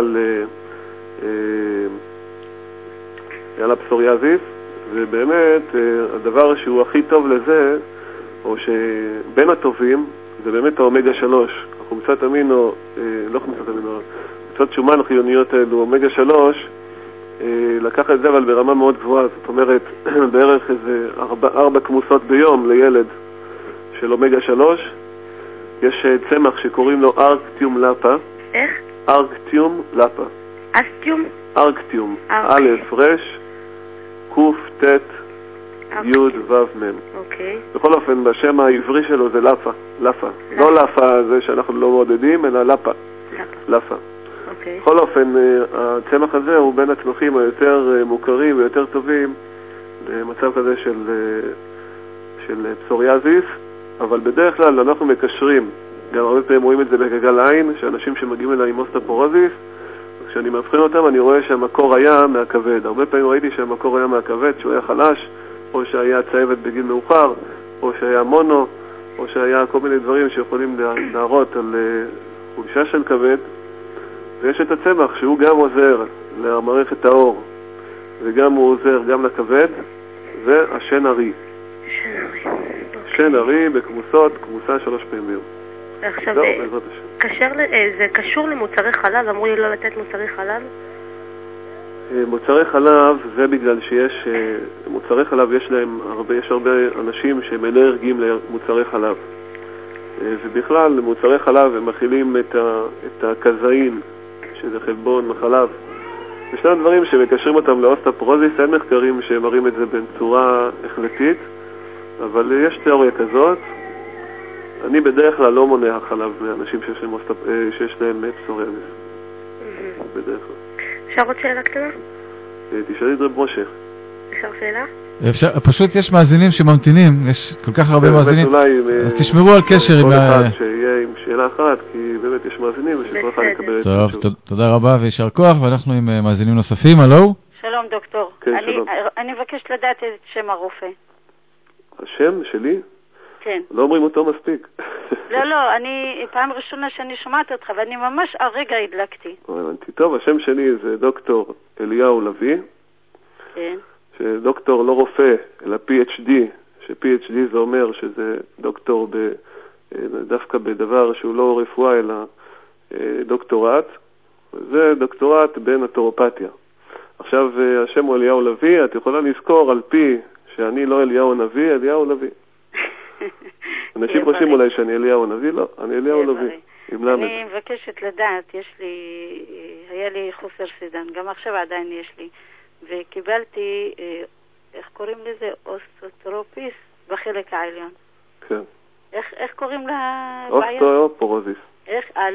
על הפסוריאזיס, ובאמת הדבר שהוא הכי טוב לזה, או שבין הטובים, זה באמת האומגה 3. החומצת אמינו, לא חומצת אמינו, חומצות שומן חיוניות האלו, אומגה 3, לקח את זה אבל ברמה מאוד גבוהה, זאת אומרת בערך איזה 4 כמוסות ביום לילד של אומגה 3. יש צמח שקוראים לו ארקטיום לפה. איך? ארקטיום לפה. אסטיום? ארקטיום. א' רש, קוף, ט', י' ו' מ'. אוקיי. בכל אופן, בשם העברי שלו זה לפה. לפה. לא לפה זה שאנחנו לא מעודדים, אלא לפה. לפה. אוקיי. בכל אופן, הצמח הזה הוא בין הצמחים היותר מוכרים ויותר טובים למצב כזה של פסוריאזיס, אבל בדרך כלל אנחנו מקשרים, גם הרבה פעמים רואים את זה בגגל עין, שאנשים שמגיעים אליי עם אוסטאופורוזיס, כשאני מבחין אותם אני רואה שהמקור היה מהכבד. הרבה פעמים ראיתי שהמקור היה מהכבד, שהוא היה חלש, או שהיה צהבת בגיל מאוחר, או שהיה מונו, או שהיה כל מיני דברים שיכולים להראות על חולשה של כבד. ויש את הצמח שהוא גם עוזר למערכת האור, וגם הוא עוזר גם לכבד, והשן הרי. שן הרי בכמוסות, כמוסה 3 פעמים ביום. עכשיו, זה קשור למוצרי חלב? אמרו לי לא לתת מוצרי חלב? מוצרי חלב זה בגלל שיש, מוצרי חלב יש הרבה אנשים שהם אלרגיים למוצרי חלב. ובכלל, למוצרי חלב הם מכילים את הקזאין, שזה חלבון מחלב. ישנם דברים שמקשרים אותם לאוסטאופורוזיס, אין מחקרים שמראים את זה בצורה החלטית, אבל יש תיאוריה כזאת. אני בדרך כלל לא מונע חלב מאנשים שיש להם פסוריאזיס. בדרך כלל. אפשר עוד שאלה קטנה? תשאלי את רב משה. אפשר שאלה? פשוט יש מאזינים שממתינים, יש כל כך הרבה מאזינים, אז תשמרו על קשר עם... כל אחד שיהיה עם שאלה אחת, כי באמת יש מאזינים ושכל אחד לקבל את זה. טוב, תודה רבה וישר כוח, ואנחנו עם מאזינים נוספים. הלו? שלום דוקטור. כן, שלום. אני מבקש לדעת את שם הרופא. השם שלי? כן. לא אומרים אותו מספיק. לא, אני פעם ראשונה שאני שומעת אותך, ואני ממש הרגע הדלקתי. טוב, השם שלי זה דוקטור אליהו לוי. כן. שדוקטור לא רופא, אלא PhD, ש-PhD זה אומר שזה דוקטור דווקא בדבר שהוא לא רפואה, אלא דוקטורט. זה דוקטורט בנטורופתיה. עכשיו, השם הוא אליהו לוי, את יכולה לזכור על פי שאני לא אליהו נביא, אליהו לוי. אנשים חושבים אולי שאני אליהו נביא, לא, אני אליהו לוי. אני מבקשת לדעת, היה לי חוסר סידן, גם עכשיו עדיין יש לי. וקיבלתי, איך קוראים לזה? אוסטאופורוזיס בחלק העליון. כן. איך קוראים לבעיה? אוסטאופורוזיס. איך? א'?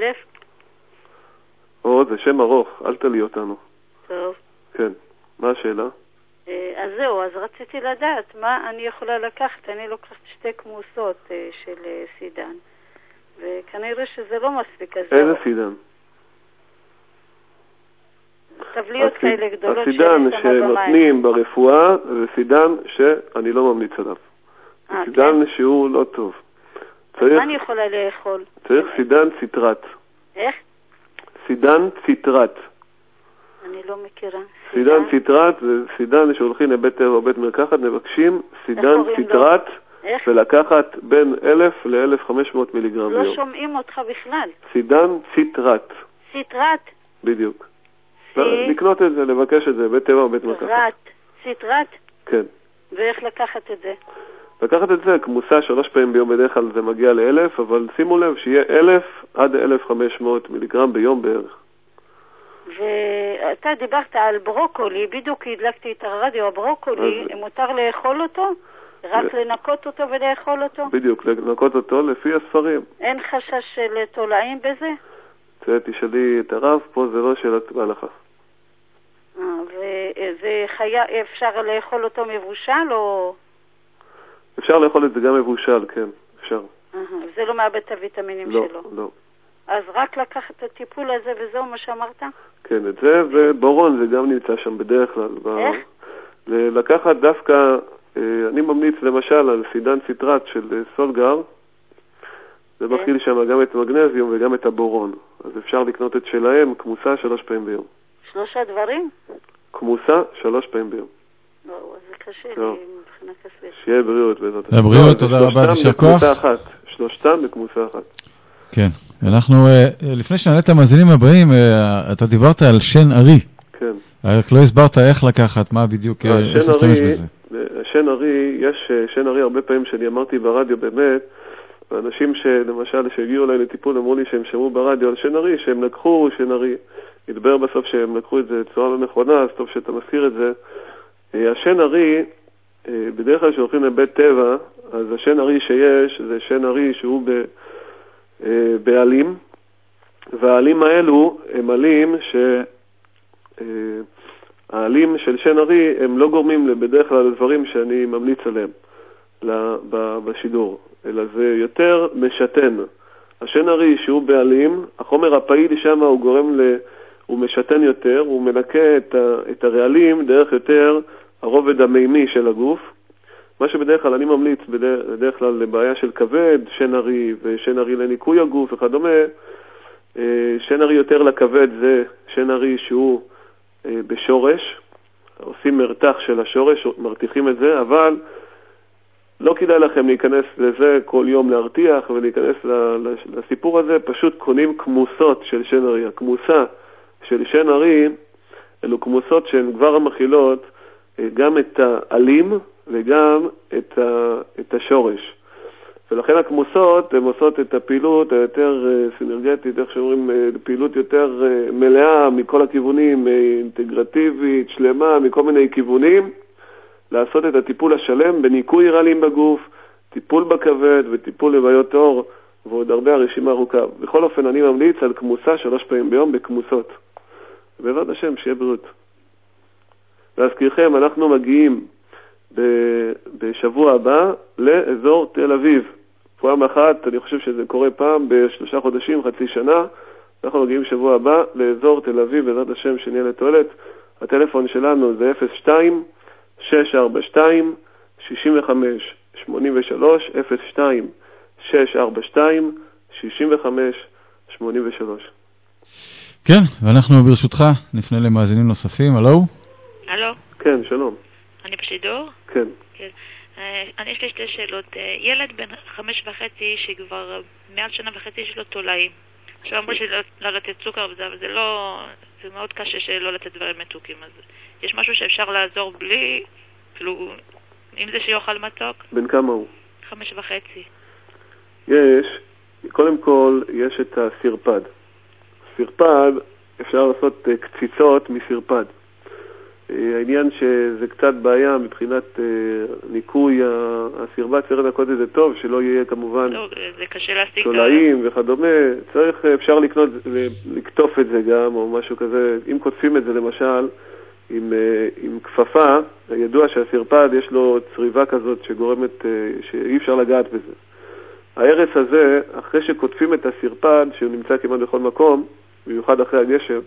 זה שם ארוך, אל תלי אותנו. טוב. כן. מה השאלה? אז זהו, אז רציתי לדעת מה אני יכולה לקחת. אני לוקחת 2 כמוסות של סידן, וכנראה שזה לא מספיק. איזה סידן? טבליות כאלה גדולות. הסידן שנותנים ברפואה זה סידן שאני לא ממליץ עליו. סידן שהוא לא טוב. מה אני יכולה לאכול? צריך סידן ציטרט. איך? סידן ציטרט. אני לא מכירה. סידן ציטרט זה סידן שהולכים לבית טבע או בית מרקחת, מבקשים סידן ציטרט ולקחת בין 1,000 ל-1,500 מיליגרם ביום. לא שומעים אותך בכלל. סידן ציטרט. ציטרט? בדיוק. לקנות את זה, לבקש את זה, בית טבע או בית מרקחת. ציטרט? כן. ואיך לקחת את זה? לקחת את זה, כמוסה 3 פעמים ביום בדרך כלל זה מגיע ל-1,000, אבל שימו לב שיהיה 1,000 עד 1,500 מיליגרם ביום בערך. ואתה דיברת על ברוקולי, בדיוק הדלקתי את הרדיו, הברוקולי, מותר לאכול אותו? רק לנקות אותו ולאכול אותו? בדיוק, לנקות אותו לפי הספרים. אין חשש של תולעים בזה? תשאלי את הרב, פה זה לא שאלת בהלכה. וזה אפשר לאכול אותו מבושל או... אפשר לאכול את זה גם מבושל, כן, אפשר. זה לא מאבד את הוויטמינים לא, שלו. לא. אז רק לקחת את הטיפול הזה וזהו מה שאמרת? כן, את זה, ובורון זה גם נמצא שם בדרך כלל. איך? לקחת דווקא, אני ממליץ למשל על סידן ציטרט של סולגר, זה מכיל שם גם את מגנזיום וגם את הבורון. אז אפשר לקנות את שלהם, כמוסה 3 פעמים ביום. 3 דברים? כמוסה 3 פעמים ביום. לא, זה קשה לי מבחינה כספית. שיהיה בריאות בעזרת. בריאות, תודה רבה, יישר כוח. שלושתם בכמוסה אחת. כן, אנחנו, לפני שנעלה את המאזינים הבאים, אתה דיברת על שן ארי. כן. רק לא הסברת איך לקחת, מה בדיוק, איך להשתמש בזה. שן ארי, יש שן ארי הרבה פעמים שאני אמרתי ברדיו באמת, ואנשים שלמשל שהגיעו אליי לטיפול אמרו לי שהם שמעו ברדיו על שן ארי, שהם לקחו שן ארי. התברר בסוף שהם לקחו את זה בצורה לא נכונה, אז טוב שאתה מזכיר את זה. השן ארי, בדרך כלל שהולכים לבית טבע, אז השן ארי שיש, זה שן ארי שהוא בעלים, והעלים האלו הם עלים העלים של שן ארי הם לא גורמים בדרך כלל לדברים שאני ממליץ עליהם בשידור, אלא זה יותר משתן. השן ארי שהוא בעלים, החומר הפעיל שם הוא גורם הוא משתן יותר, הוא מנקה את הרעלים דרך יותר הרובד המימי של הגוף, מה שבדרך כלל אני ממליץ בדרך כלל לבעיה של כבד, שן ארי ושן ארי לניקוי הגוף וכדומה. שן ארי יותר לכבד זה שן ארי שהוא בשורש, עושים מרתח של השורש, מרתיחים את זה, אבל לא כדאי לכם להיכנס לזה כל יום להרתיח ולהיכנס לסיפור הזה, פשוט קונים כמוסות של שן ארי. הכמוסה של שן ארי אלו כמוסות שהן כבר מכילות גם את העלים וגם את השורש. ולכן הכמוסות הן עושות את הפעילות היותר סינרגטית, איך שאומרים, פעילות יותר מלאה מכל הכיוונים, אינטגרטיבית, שלמה, מכל מיני כיוונים, לעשות את הטיפול השלם בניקוי רעלים בגוף, טיפול בכבד וטיפול לבעיות עור, ועוד הרבה הרשימה ארוכה. בכל אופן אני ממליץ על כמוסה 3 פעמים ביום בכמוסות. בעזרת השם, שיהיה בריאות. להזכירכם, אנחנו מגיעים בשבוע הבא לאזור תל אביב. פעם אחת, אני חושב שזה קורה פעם ב3 חודשים, חצי שנה. אנחנו מגיעים שבוע הבא לאזור תל אביב, בעזרת השם, שנהיה לתועלת. הטלפון שלנו זה 02-642-65-83, 02-642-65-83. כן, ואנחנו ברשותך נפנה למאזינים נוספים. הלו? הלו? כן, שלום. אני בשידור? כן. כן. יש לי 2 שאלות. ילד בן 5.5 שכבר מעל 1.5 שנה יש לו תולעים. עכשיו אמרו שלא לתת סוכר וזה, אבל זה מאוד קשה שלא לתת דברים מתוקים. אז יש משהו שאפשר לעזור בלי, כאילו, אם זה שיוכל מתוק? בן כמה הוא? 5.5. קודם כל, יש את הסרפד. סרפד, אפשר לעשות קציצות מסרפד. העניין שזה קצת בעיה מבחינת ניקוי הסרפד, צריך לנקות את זה טוב, שלא יהיה כמובן תולעים וכדומה. אפשר לקטוף את זה גם, או משהו כזה. אם קוטפים את זה למשל עם כפפה, ידוע שהסרפד יש לו צריבה כזאת שגורמת שאי אפשר לגעת בזה. הערס הזה, אחרי שקוטפים את הסרפד, שהוא נמצא כמעט בכל מקום, במיוחד אחרי הגשם,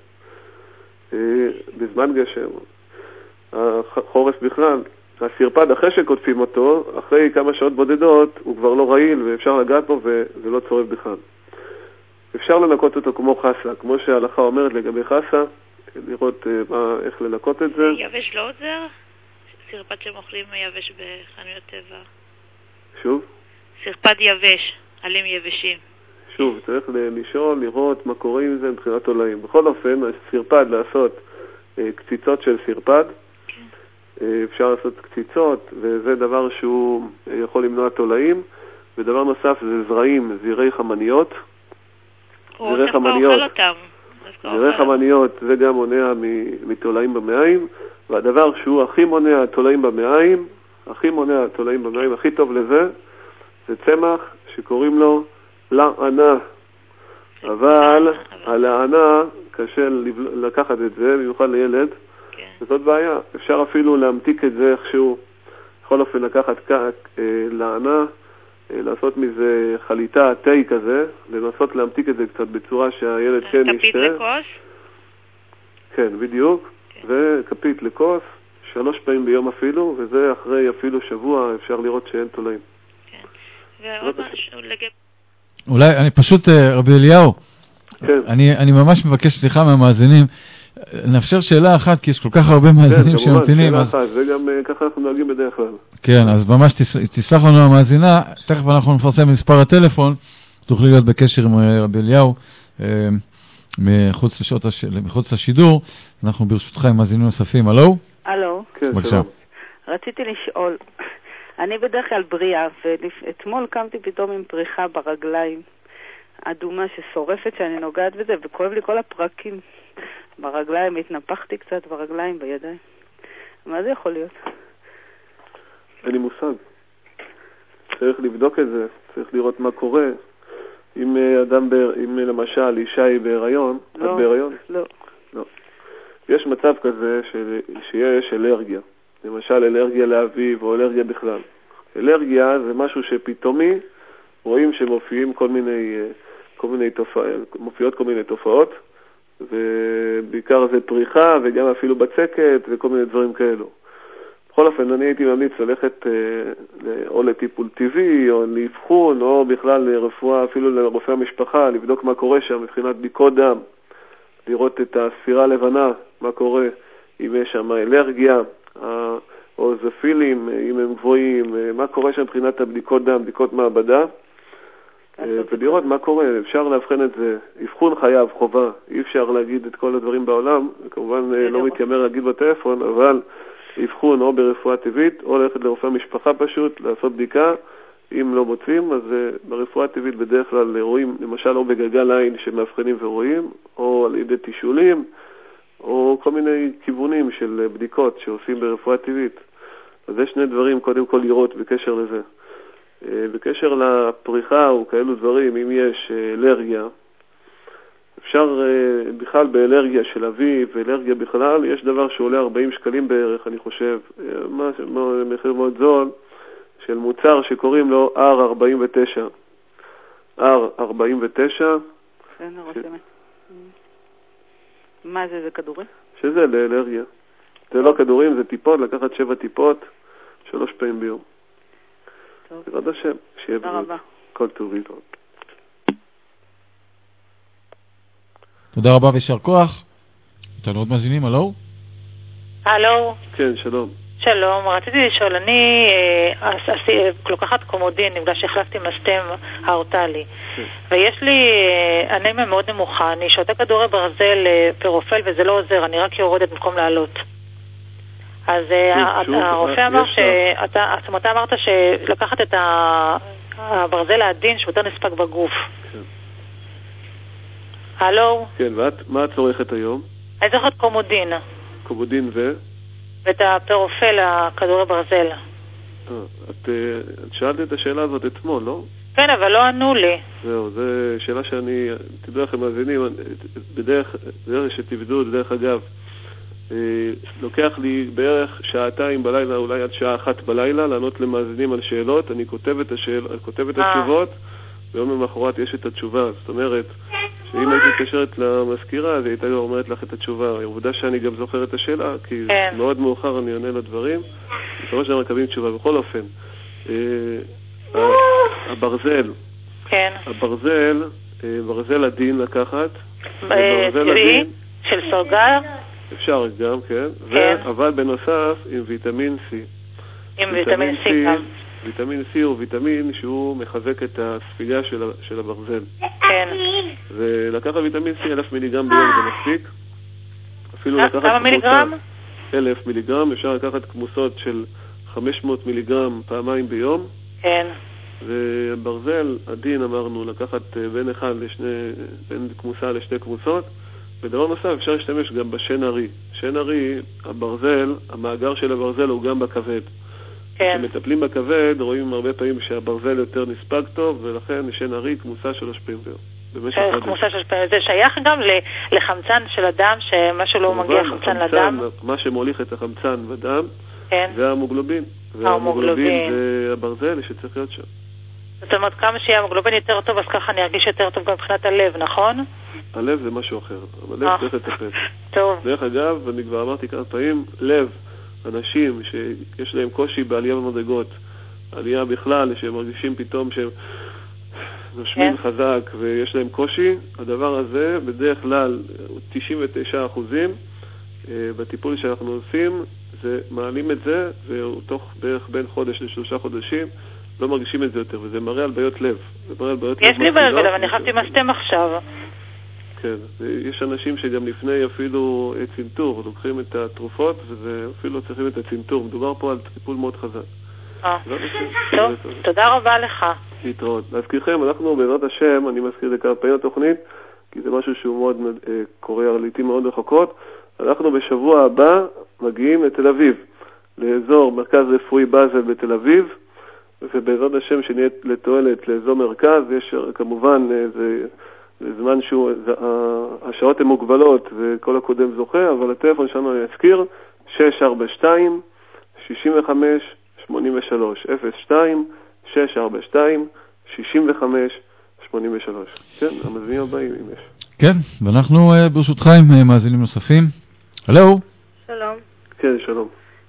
בזמן גשם, החורף בכלל, הסרפד אחרי שקוטפים אותו, אחרי כמה שעות בודדות, הוא כבר לא רעיל ואפשר לגעת בו וזה לא צורב בכלל. אפשר לנקות אותו כמו חסה, כמו שההלכה אומרת לגבי חסה, לראות איך לנקות את זה. יבש לא עוזר? סרפד שמוכלים יבש בחנויות טבע. שוב? סרפד יבש, עלים יבשים. שוב, צריך לשאול, לראות מה קורה עם זה מבחינת תולעים. בכל אופן, סרפד לעשות קציצות של סרפד. אפשר לעשות קציצות, וזה דבר שהוא יכול למנוע תולעים. ודבר נוסף זה זרעים, זירי חמניות. זירי חמניות. זירי חמניות זה גם מונע מתולעים במעיים. והדבר שהוא הכי מונע תולעים במעיים, הכי טוב לזה, זה צמח שקוראים לו לענה. אבל הלענה קשה לקחת את זה, במיוחד לילד. זאת בעיה. אפשר אפילו להמתיק את זה איכשהו. בכל אופן לקחת לענה, לעשות מזה חליטה, תה כזה, לנסות להמתיק את זה קצת בצורה שהילד כן ישתה. כפית לכוס? כן, בדיוק. וכפית לכוס, 3 פעמים ביום אפילו, וזה אחרי אפילו שבוע אפשר לראות שאין תולעים. כן. ועוד משהו לגבי... אולי, אני פשוט, רבי אליהו, כן. אני ממש מבקש סליחה מהמאזינים, נאפשר שאלה אחת, כי יש כל כך הרבה מאזינים שממתינים. כן, כמובן, שאלה אחת, וגם ככה אנחנו נוהגים בדרך כלל. כן, אז ממש תסלח לנו המאזינה, תכף אנחנו נפרסם מספר הטלפון, תוכלי להיות בקשר עם רבי אליהו, מחוץ לשידור. אנחנו ברשותך עם מאזינים נוספים. הלו? הלו. כן, בבקשה. שלום. רציתי לשאול, אני בדרך כלל בריאה, ואתמול קמתי פתאום עם פריחה ברגליים, אדומה ששורפת שאני נוגעת בזה, וכואב לי כל הפרקים ברגליים, התנפחתי קצת ברגליים, בידיים. מה זה יכול להיות? אין לי מושג. צריך לבדוק את זה, צריך לראות מה קורה. אם אם למשל אישה היא בהיריון, את בהיריון? לא. לא. יש מצב כזה שיש אלרגיה. למשל אלרגיה לאביב או אלרגיה בכלל. אלרגיה זה משהו שפתאומי רואים שמופיעים מופיעות כל מיני תופעות, ובעיקר זה פריחה וגם אפילו בצקת וכל מיני דברים כאלו. בכל אופן, אני הייתי ממליץ ללכת או לטיפול טבעי או לאבחון או בכלל לרפואה, אפילו לרופא המשפחה, לבדוק מה קורה שם מבחינת בדיקות דם, לראות את הספירה הלבנה, מה קורה, אם יש שם אלרגיה, או זפילים, אם הם גבוהים, מה קורה שם מבחינת הבדיקות דם, בדיקות מעבדה, ולראות מה קורה. אפשר להבחן את זה. אבחון חייב, חובה. אי אפשר להגיד את כל הדברים בעולם, וכמובן לא מתיימר להגיד בטלפון, אבל אבחון או ברפואה טבעית, או ללכת לרופא משפחה פשוט, לעשות בדיקה. אם לא מוצאים, אז ברפואה טבעית בדרך כלל רואים, למשל, או בגלגל עין שמאבחנים ורואים, או על ידי תישולים, או כל מיני כיוונים של בדיקות שעושים ברפואה טבעית. אז יש שני דברים, קודם כל לראות בקשר לזה. בקשר לפריחה או כאלו דברים, אם יש אלרגיה, אפשר בכלל באלרגיה של אביב, ואלרגיה בכלל, יש דבר שעולה 40 שקלים בערך, אני חושב, מחיר מאוד זול, של מוצר שקוראים לו R49. R49. מה זה? זה כדורים? שזה לאלרגיה. זה לא כדורים, זה טיפות, לקחת 7 טיפות, 3 פעמים ביום. טוב. בעזרת השם, שיהיה בריאות. כל טוב להתראות. תודה רבה ויישר כוח. איתנו עוד מאזינים, הלו? הלו? כן, שלום. שלום, רציתי לשאול, אני לוקחת קומודין, בגלל שהחלפתי מסתם האורטלי, ויש לי אנמיה מאוד נמוכה, אני שותה כדורי ברזל פרופל וזה לא עוזר, אני רק יורדת במקום לעלות. אז הרופא אמר אתה אמרת שלקחת את הברזל העדין שיותר נספק בגוף. הלו? כן, ומה את צורכת היום? אני צורכת קומודין. קומודין ואת הפרופל, הכדורי ברזל. את שאלת את השאלה הזאת אתמול, לא? כן, אבל לא ענו לי. זהו, זו שאלה שאני, תדעו לכם מאזינים, בדרך שתבדו, דרך אגב, לוקח לי בערך 2 בלילה, אולי עד 1 בלילה, לענות למאזינים על שאלות. אני כותב את התשובות, ביום למחרת יש את התשובה. זאת אומרת, שאם הייתי מתקשרת למזכירה, אז הייתה אומרת לך את התשובה. העובדה שאני גם זוכר את השאלה, כי מאוד מאוחר אני עונה לדברים, בסופו של דבר מקבלים תשובה. בכל אופן, הברזל, ברזל עדין לקחת, ברזל עדין של סוגר? אפשר גם, כן. אבל בנוסף עם ויטמין C. עם ויטמין C גם. ויטמין C הוא ויטמין שהוא מחזק את הספיגה של הברזל. כן. ולקחת ויטמין C 1,000 מיליגרם ביום זה מספיק. אפילו לקחת כמה מיליגרם? 1,000 מיליגרם. אפשר לקחת כמוסות של 500 מיליגרם פעמיים ביום. כן. וברזל עדין אמרנו לקחת בין כמוסה לשתי כמוסות. ודבר נוסף, אפשר להשתמש גם בשן הרי. שן הרי, הברזל, המאגר של הברזל הוא גם בכבד. כן. כשמטפלים בכבד, רואים הרבה פעמים שהברזל יותר נספג טוב, ולכן שן הרי כמוסה 3 פעמים ביום. כמוסה 3 פעמים. זה שייך גם לחמצן של הדם, שמשהו לא מגיע חמצן לדם? מה שמוליך את החמצן בדם, כן. זה ההמוגלובין. וההמוגלובין זה הברזל שצריך להיות שם. זאת אומרת, כמה שיהיה המוגלובין יותר טוב, אז ככה אני ארגיש יותר טוב גם מבחינת הלב, נכון? הלב זה משהו אחר, אבל לב צריך לטפל. טוב. דרך אגב, אני כבר אמרתי כמה פעמים, לב, אנשים שיש להם קושי בעלייה במדרגות, עלייה בכלל, שהם מרגישים פתאום שהם נושמים חזק ויש להם קושי, הדבר הזה בדרך כלל 99% בטיפול שאנחנו עושים, זה מעלים את זה, ותוך בערך בין חודש ל3 חודשים לא מרגישים את זה יותר, וזה מראה על בעיות לב. יש לי בעיות בלב, אני נכנסתי מסתם עכשיו. כן, יש אנשים שגם לפני אפילו צינטור, לוקחים את התרופות, ואפילו צריכים את הצינטור. מדובר פה על טיפול מאוד חזק. טוב, תודה רבה לך. להתראות. להזכירכם, אנחנו בעזרת השם, אני מזכיר לכמה פעמים התוכנית, כי זה משהו שהוא מאוד קורה לעתים מאוד רחוקות. אנחנו בשבוע הבא מגיעים לתל אביב, לאזור מרכז רפואי באזל בתל אביב, ובעזרת השם שנהיה לתועלת לאזור מרכז. יש כמובן זה זמן השעות הן מוגבלות וכל הקודם זוכה, אבל הטלפון שלנו אני אזכיר 642 65 83 02 642 65 83. כן, המאזינים הבאים אם יש. כן, ואנחנו ברשותך עם מאזינים נוספים. הלו. שלום. כן, שלום.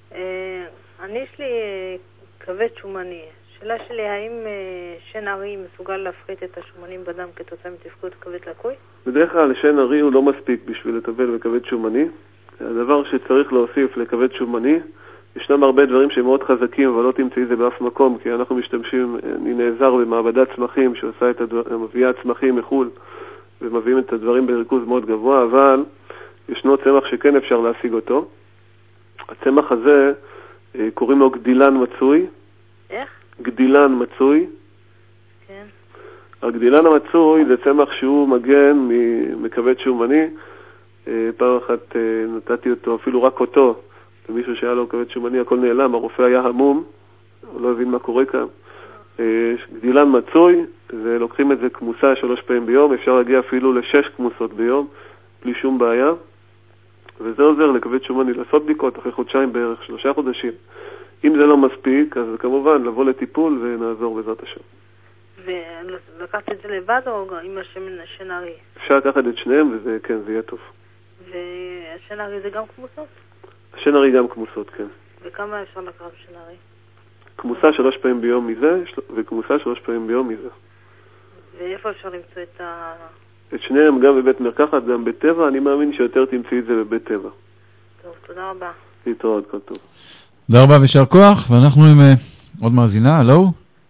יש לי כבד שומני. השאלה שלי, האם שן ארי מסוגל להפחית את השומנים בדם כתוצאה מתפקוד כבד לקוי? בדרך כלל שן ארי הוא לא מספיק בשביל לטפל בכבד שומני. הדבר שצריך להוסיף לכבד שומני, ישנם הרבה דברים שהם מאוד חזקים, אבל לא תמצאי זה באף מקום, כי אנחנו משתמשים, אני נעזר במעבדת צמחים שעושה את מביאה צמחים מחול, ומביאים את הדברים בריכוז מאוד גבוה, אבל ישנו צמח שכן אפשר להשיג אותו. הצמח הזה, קוראים לו גדילן מצוי. איך? גדילן מצוי. כן. הגדילן המצוי זה צמח שהוא מגן מכבד שומני. פעם אחת נתתי אותו, אפילו רק אותו, למישהו שהיה לו כבד שומני, הכל נעלם, הרופא היה המום, הוא לא הבין מה קורה כאן. גדילן מצוי, ולוקחים את זה כמוסה 3 פעמים ביום, אפשר להגיע אפילו ל6 כמוסות ביום, בלי שום בעיה. וזה עוזר לכבד שומני לעשות בדיקות אחרי חודשיים בערך, 3 חודשים. אם זה לא מספיק, אז כמובן לבוא לטיפול ונעזור בעזרת השם. ולקחת את זה לבד או עם השן ארי? אפשר לקחת את שניהם וזה, כן, זה יהיה טוב. והשן ארי זה גם כמוסות? השן ארי גם כמוסות, כן. וכמה אפשר לקחת שן ארי? כמוסה 3 פעמים ביום מזה, וכמוסה 3 פעמים ביום מזה. ואיפה אפשר למצוא את שניהם, גם בבית מרקחת, גם בטבע, אני מאמין שיותר תמצאי את זה בבית טבע. טוב, תודה רבה. להתראות, כל טוב. תודה רבה ויישר כוח, ואנחנו עם עוד מאזינה, הלו?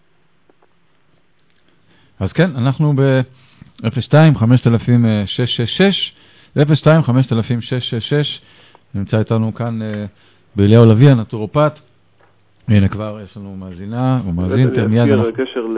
אז כן, אנחנו ב-02-5000-666, 02-5000-666, נמצא איתנו כאן באליהו לוי, הנטורופט. הנה כבר יש לנו מאזינה, או מאזין, מיד אנחנו...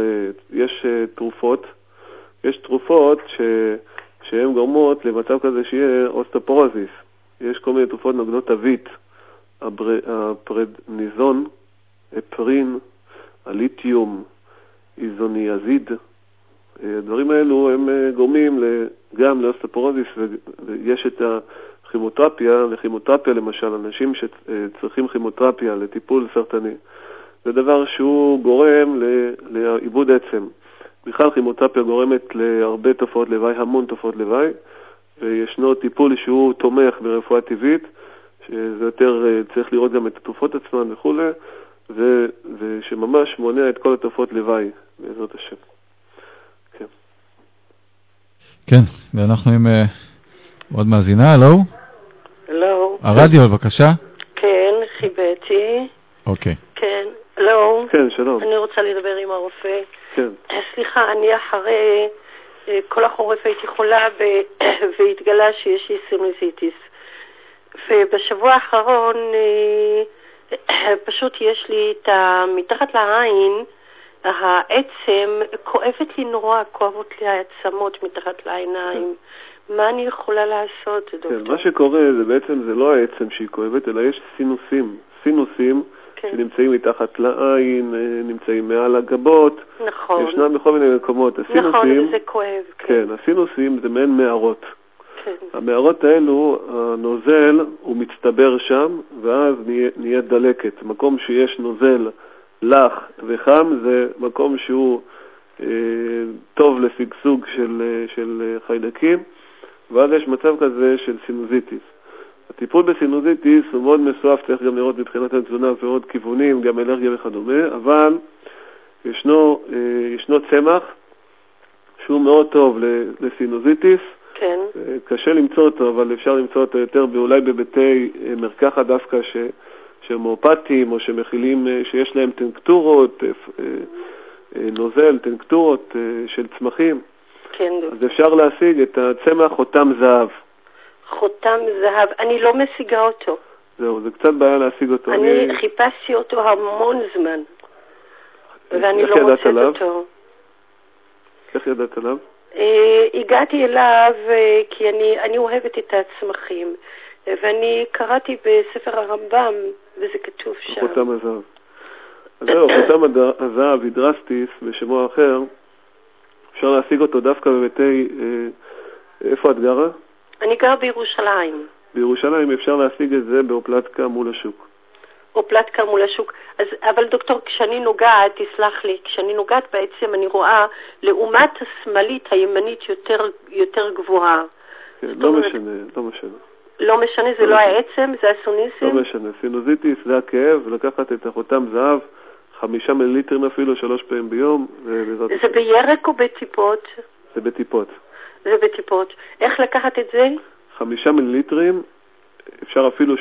יש תרופות שהן גורמות למצב כזה שיהיה אוסטאופורוזיס. יש כל מיני תרופות נוגדות תווית, הפרדניזון, אפרין, הליתיום, איזוניאזיד. הדברים האלו הם גורמים גם לאוסטאופורוזיס, ויש את הכימותרפיה, לכימותרפיה למשל, אנשים שצריכים כימותרפיה לטיפול סרטני. זה דבר שהוא גורם לעיבוד עצם. בכלל כימותרפיה גורמת להרבה תופעות לוואי, המון תופעות לוואי, וישנו טיפול שהוא תומך ברפואה טבעית, שזה יותר צריך לראות גם את התרופות עצמן וכו', ושממש מונע את כל התופעות לוואי, בעזרת השם. כן. כן, ואנחנו עם עוד מאזינה, הלו? הלו. הרדיו, בבקשה. כן, חיבתי. אוקיי. כן, הלו. כן, שלום. אני רוצה לדבר עם הרופא. כן. סליחה, אני אחרי כל החורף הייתי חולה והתגלה שיש לי סינוסיטיס. ובשבוע האחרון פשוט יש לי מתחת לעין, העצם כואבת לי נורא, כואבות לי העצמות מתחת לעיניים. מה אני יכולה לעשות, דוקטור? כן, מה שקורה זה בעצם זה לא העצם שהיא כואבת, אלא יש סינוסים שנמצאים מתחת לעין, נמצאים מעל הגבות. נכון. ישנם בכל מיני מקומות. נכון, זה כואב. כן, הסינוסים זה מעין מערות. המערות האלו, הנוזל הוא מצטבר שם, ואז נהיה דלקת. מקום שיש נוזל לח וחם, זה מקום שהוא טוב לשגשוג של חיידקים, ואז יש מצב כזה של סינוזיטיס. הטיפול בסינוזיטיס הוא מאוד מסועף, צריך גם לראות מבחינת התזונה ועוד כיוונים, גם אלרגיה וכדומה, אבל ישנו צמח שהוא מאוד טוב לסינוזיטיס. כן. קשה למצוא אותו, אבל אפשר למצוא אותו יותר אולי בבתי מרקחת דווקא שמאופטיים או שמכילים, שיש להם טנקטורות, נוזל, טנקטורות של צמחים. כן. אז אפשר להשיג את הצמח חותם זהב. חותם זהב, אני לא משיגה אותו. זהו, זה קצת בעיה להשיג אותו. אני חיפשתי אותו המון זמן, ואני לא מוצאת אותו. איך ידעת עליו? הגעתי אליו כי אני אוהבת את הצמחים, ואני קראתי בספר הרמב"ם, וזה כתוב שם. חותם הזהב. אז זהו, חותם הזהב, הידרסטיס, בשמו אחר, אפשר להשיג אותו דווקא בביתי, איפה את גרה? אני גרה בירושלים. בירושלים אפשר להשיג את זה באופלטקה מול השוק. אופלטקה מול השוק. אבל דוקטור, כשאני נוגעת, תסלח לי, כשאני נוגעת בעצם אני רואה לעומת השמאלית הימנית יותר גבוהה. כן, לא משנה, לא משנה. לא משנה, זה לא העצם, זה הסוניסם? לא משנה, סינוזיטיס זה הכאב, לקחת את החותם זהב, 5 מיליליטרים אפילו, 3 פעמים ביום. זה בירק או בטיפות? זה בטיפות. זה בטיפות. איך לקחת את זה? 5 מיליליטרים, אפשר אפילו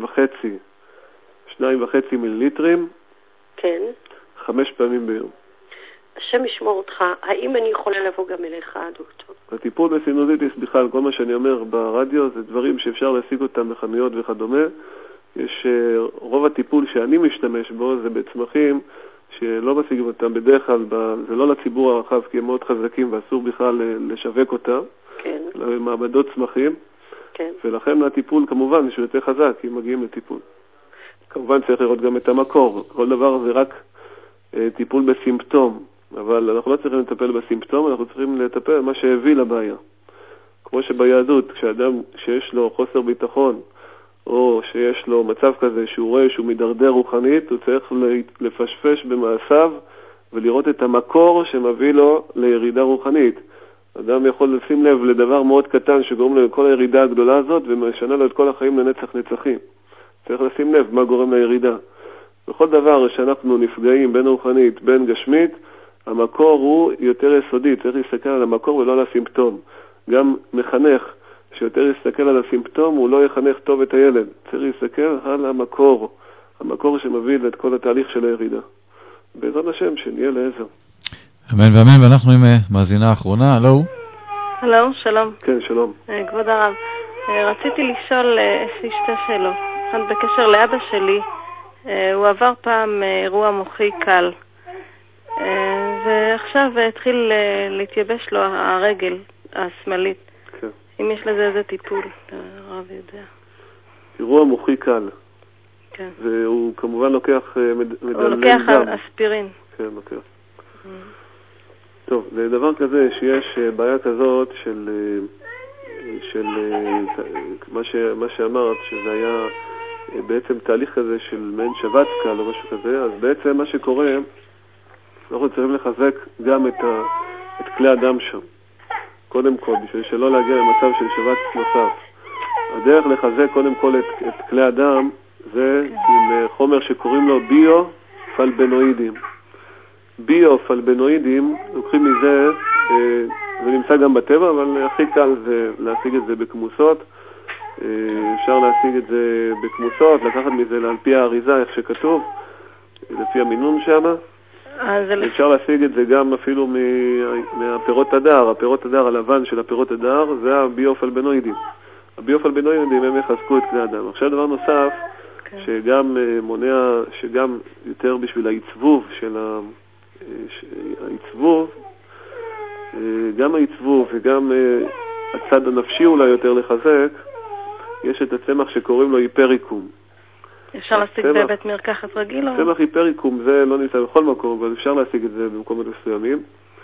2.5 מיליליטרים. כן. 5 פעמים ביום. השם ישמור אותך. האם אני יכולה לבוא גם אליך, דוקטור? הטיפול בסינוזיטיס בכלל, כל מה שאני אומר ברדיו, זה דברים שאפשר להשיג אותם בחנויות וכדומה. יש רוב הטיפול שאני משתמש בו, זה בצמחים שלא משיגים אותם בדרך כלל, זה לא לציבור הרחב, כי הם מאוד חזקים ואסור בכלל לשווק אותם. כן. למעבדות צמחים. כן. ולכן הטיפול כמובן שהוא יותר חזק, אם מגיעים לטיפול. כמובן צריך לראות גם את המקור. כל דבר זה רק טיפול בסימפטום, אבל אנחנו לא צריכים לטפל בסימפטום, אנחנו צריכים לטפל במה שהביא לבעיה. כמו שביהדות, כשאדם שיש לו חוסר ביטחון, או שיש לו מצב כזה שהוא רואה שהוא מדרדר רוחנית, הוא צריך לפשפש במעשיו ולראות את המקור שמביא לו לירידה רוחנית. אדם יכול לשים לב לדבר מאוד קטן שגורם לו לכל הירידה הגדולה הזאת ומשנה לו את כל החיים לנצח נצחים. צריך לשים לב מה גורם לירידה. בכל דבר שאנחנו נפגעים בין רוחנית, בין גשמית, המקור הוא יותר יסודי, צריך להסתכל על המקור ולא על הסימפטום. גם מחנך שיותר יסתכל על הסימפטום, הוא לא יחנך טוב את הילד. צריך להסתכל על המקור שמביא את כל התהליך של הירידה. בעזרת השם, שנהיה לעזר. אמן ואמן, ואנחנו עם מאזינה האחרונה, הלו? הלו, שלום. כן, שלום. כבוד הרב, רציתי לשאול שתי שאלות. אחד בקשר לאבא שלי, הוא עבר פעם אירוע מוחי קל, ועכשיו התחיל להתייבש לו הרגל השמאלית. כן. אם יש לזה איזה טיפול, הרב יודע. אירוע מוחי קל. כן. והוא כמובן לוקח מדלל דם. הוא לוקח אספירין. כן, לוקח. טוב, לדבר כזה שיש בעיה כזאת של מה שאמרת, שזה היה בעצם תהליך כזה של מעין שבץ קל או משהו כזה, אז בעצם מה שקורה, אנחנו צריכים לחזק גם את כלי הדם שם. קודם כל, בשביל שלא להגיע למצב של שבץ נוסף. הדרך לחזק קודם כל את כלי הדם זה עם חומר שקוראים לו ביו-פלבנואידים. ביו-פלבנואידים, לוקחים מזה, זה נמצא גם בטבע, אבל הכי קל זה להשיג את זה בכמוסות. אפשר להשיג את זה בכמוסות, לקחת מזה על פי האריזה, איך שכתוב, לפי המינון שם. אפשר להשיג את זה גם אפילו מהפירות הדר. הפירות הדר הלבן של הפירות הדר זה הביו-פלבנואידים. הביו-פלבנואידים הם יחזקו את כלי הדם. עכשיו דבר נוסף, שגם מונע, שגם יותר בשביל העיצבוב של העיצבוב, גם העיצבוב וגם הצד הנפשי אולי יותר לחזק, יש את הצמח שקוראים לו היפריקום. אפשר להשיג בבית מרקחת רגיל? צמח היפריקום זה לא נמצא בכל מקום, אבל אפשר להשיג את זה במקומות מסוימים.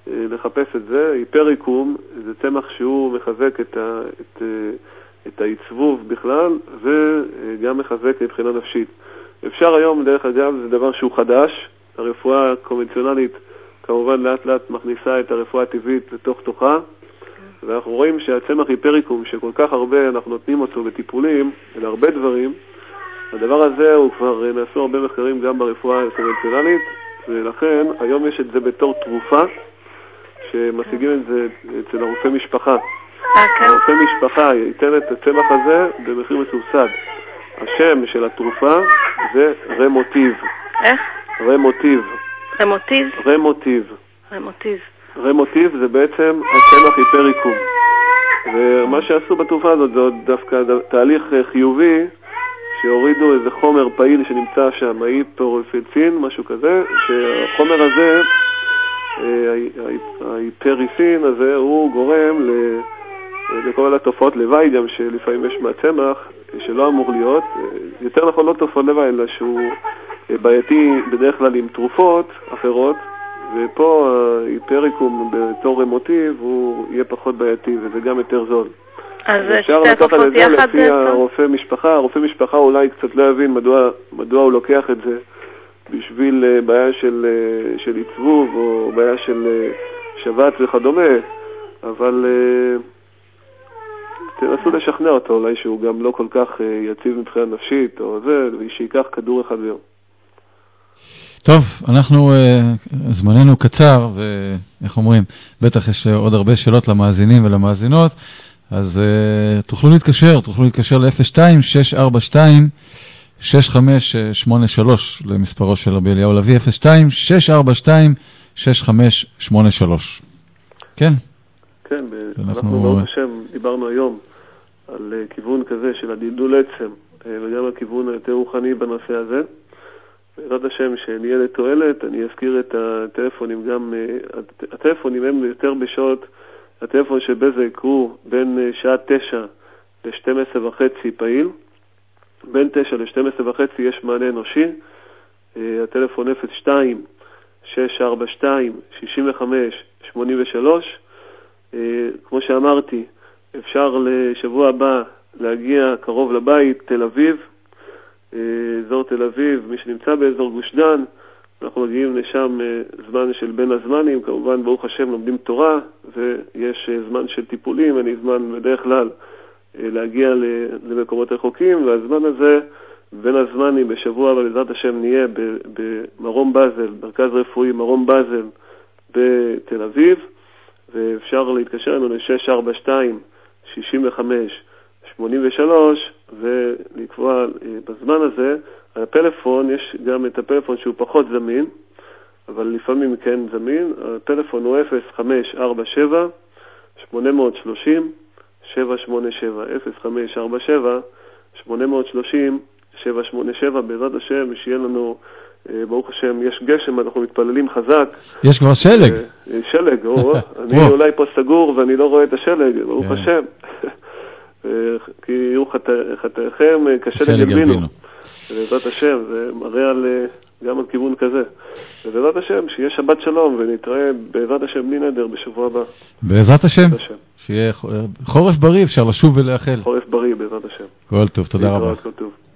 לחפש את זה. היפריקום זה צמח שהוא מחזק את העצבוב בכלל, וגם מחזק מבחינה נפשית. אפשר היום, דרך אגב, זה דבר שהוא חדש, הרפואה הקונבנציונלית כמובן לאט לאט מכניסה את הרפואה הטבעית לתוך תוכה, ואנחנו רואים שהצמח היפריקום, שכל כך הרבה אנחנו נותנים אותו בטיפולים, להרבה דברים, הדבר הזה הוא כבר נעשו הרבה מחקרים גם ברפואה הקונבנציונלית, ולכן היום יש את זה בתור תרופה, שמשיגים את זה אצל הרופא משפחה. הרופא משפחה ייתן את הצמח הזה במחיר מסובסד. השם של התרופה זה רמוטיב. איך? רמוטיב. רמוטיב? רמוטיב. רמוטיב. רמוטיב זה בעצם הצמח היפריקום. ומה שעשו בתרופה הזאת זה עוד דווקא תהליך חיובי, שהורידו איזה חומר פעיל שנמצא שם, היפרופיצין, משהו כזה, שהחומר הזה, ההיפריסין הזה, הוא גורם לכל התופעות לוואי גם שלפעמים יש מהצמח, שלא אמור להיות, יותר נכון לא תופעות לוואי, אלא שהוא בעייתי בדרך כלל עם תרופות אחרות, ופה ההיפריקום בתור רמוטיב הוא יהיה פחות בעייתי, וזה גם יותר זול. אז אפשר לקחת את זה לפי הרופא משפחה. הרופא משפחה אולי קצת לא יבין מדוע הוא לוקח את זה בשביל בעיה של עיצבוב או בעיה של שבץ וכדומה, אבל תנסו לשכנע אותו אולי שהוא גם לא כל כך יציב מבחינה נפשית או זה, ושיקח כדור אחד ביום. טוב, אנחנו, זמננו קצר, ואיך אומרים, בטח יש עוד הרבה שאלות למאזינים ולמאזינות, אז תוכלו להתקשר ל-02-642-6583 למספרו של רבי אליהו לביא, 02-642-6583. כן? כן, אנחנו ברוך השם דיברנו היום על כיוון כזה של הדלדול עצם, וגם על כיוון היותר רוחני בנושא הזה. בעזרת השם שנהיה לתועלת, אני אזכיר את הטלפונים גם, הטלפונים הם יותר בשעות, הטלפון של בזק הוא בין שעה 9 ל-12:30 פעיל, בין 9 ל-12:30 יש מענה אנושי, הטלפון 02-642-65-83, כמו שאמרתי, אפשר לשבוע הבא להגיע קרוב לבית, תל אביב, אזור תל אביב, מי שנמצא באזור גוש דן, אנחנו מגיעים לשם זמן של בין הזמנים, כמובן ברוך השם לומדים תורה, ויש זמן של טיפולים, אני זמן בדרך כלל להגיע למקומות רחוקים, והזמן הזה, בין הזמנים בשבוע הבא בעזרת השם נהיה במרום בזל, מרכז רפואי מרום בזל בתל אביב, ואפשר להתקשר לנו ל-642-65-83 ולקבוע בזמן הזה. הפלאפון, יש גם את הפלאפון שהוא פחות זמין, אבל לפעמים כן זמין. הפלאפון הוא 0547-830-787, 0547-830-787, בעזרת השם, שיהיה לנו, ברוך השם, יש גשם, אנחנו מתפללים חזק. יש כבר שלג. שלג, אני אולי פה סגור ואני לא רואה את השלג, ברוך השם. כי יהיו חטאיכם כשלג ילבינו. בעזרת השם, זה מראה גם על כיוון כזה. ובעזרת השם, שיהיה שבת שלום, ונתראה בעזרת השם בלי נדר בשבוע הבא. בעזרת השם. שיהיה חורף בריא, אפשר לשוב ולאחל. חורף בריא, בעזרת השם. כל טוב, תודה רבה. כל טוב.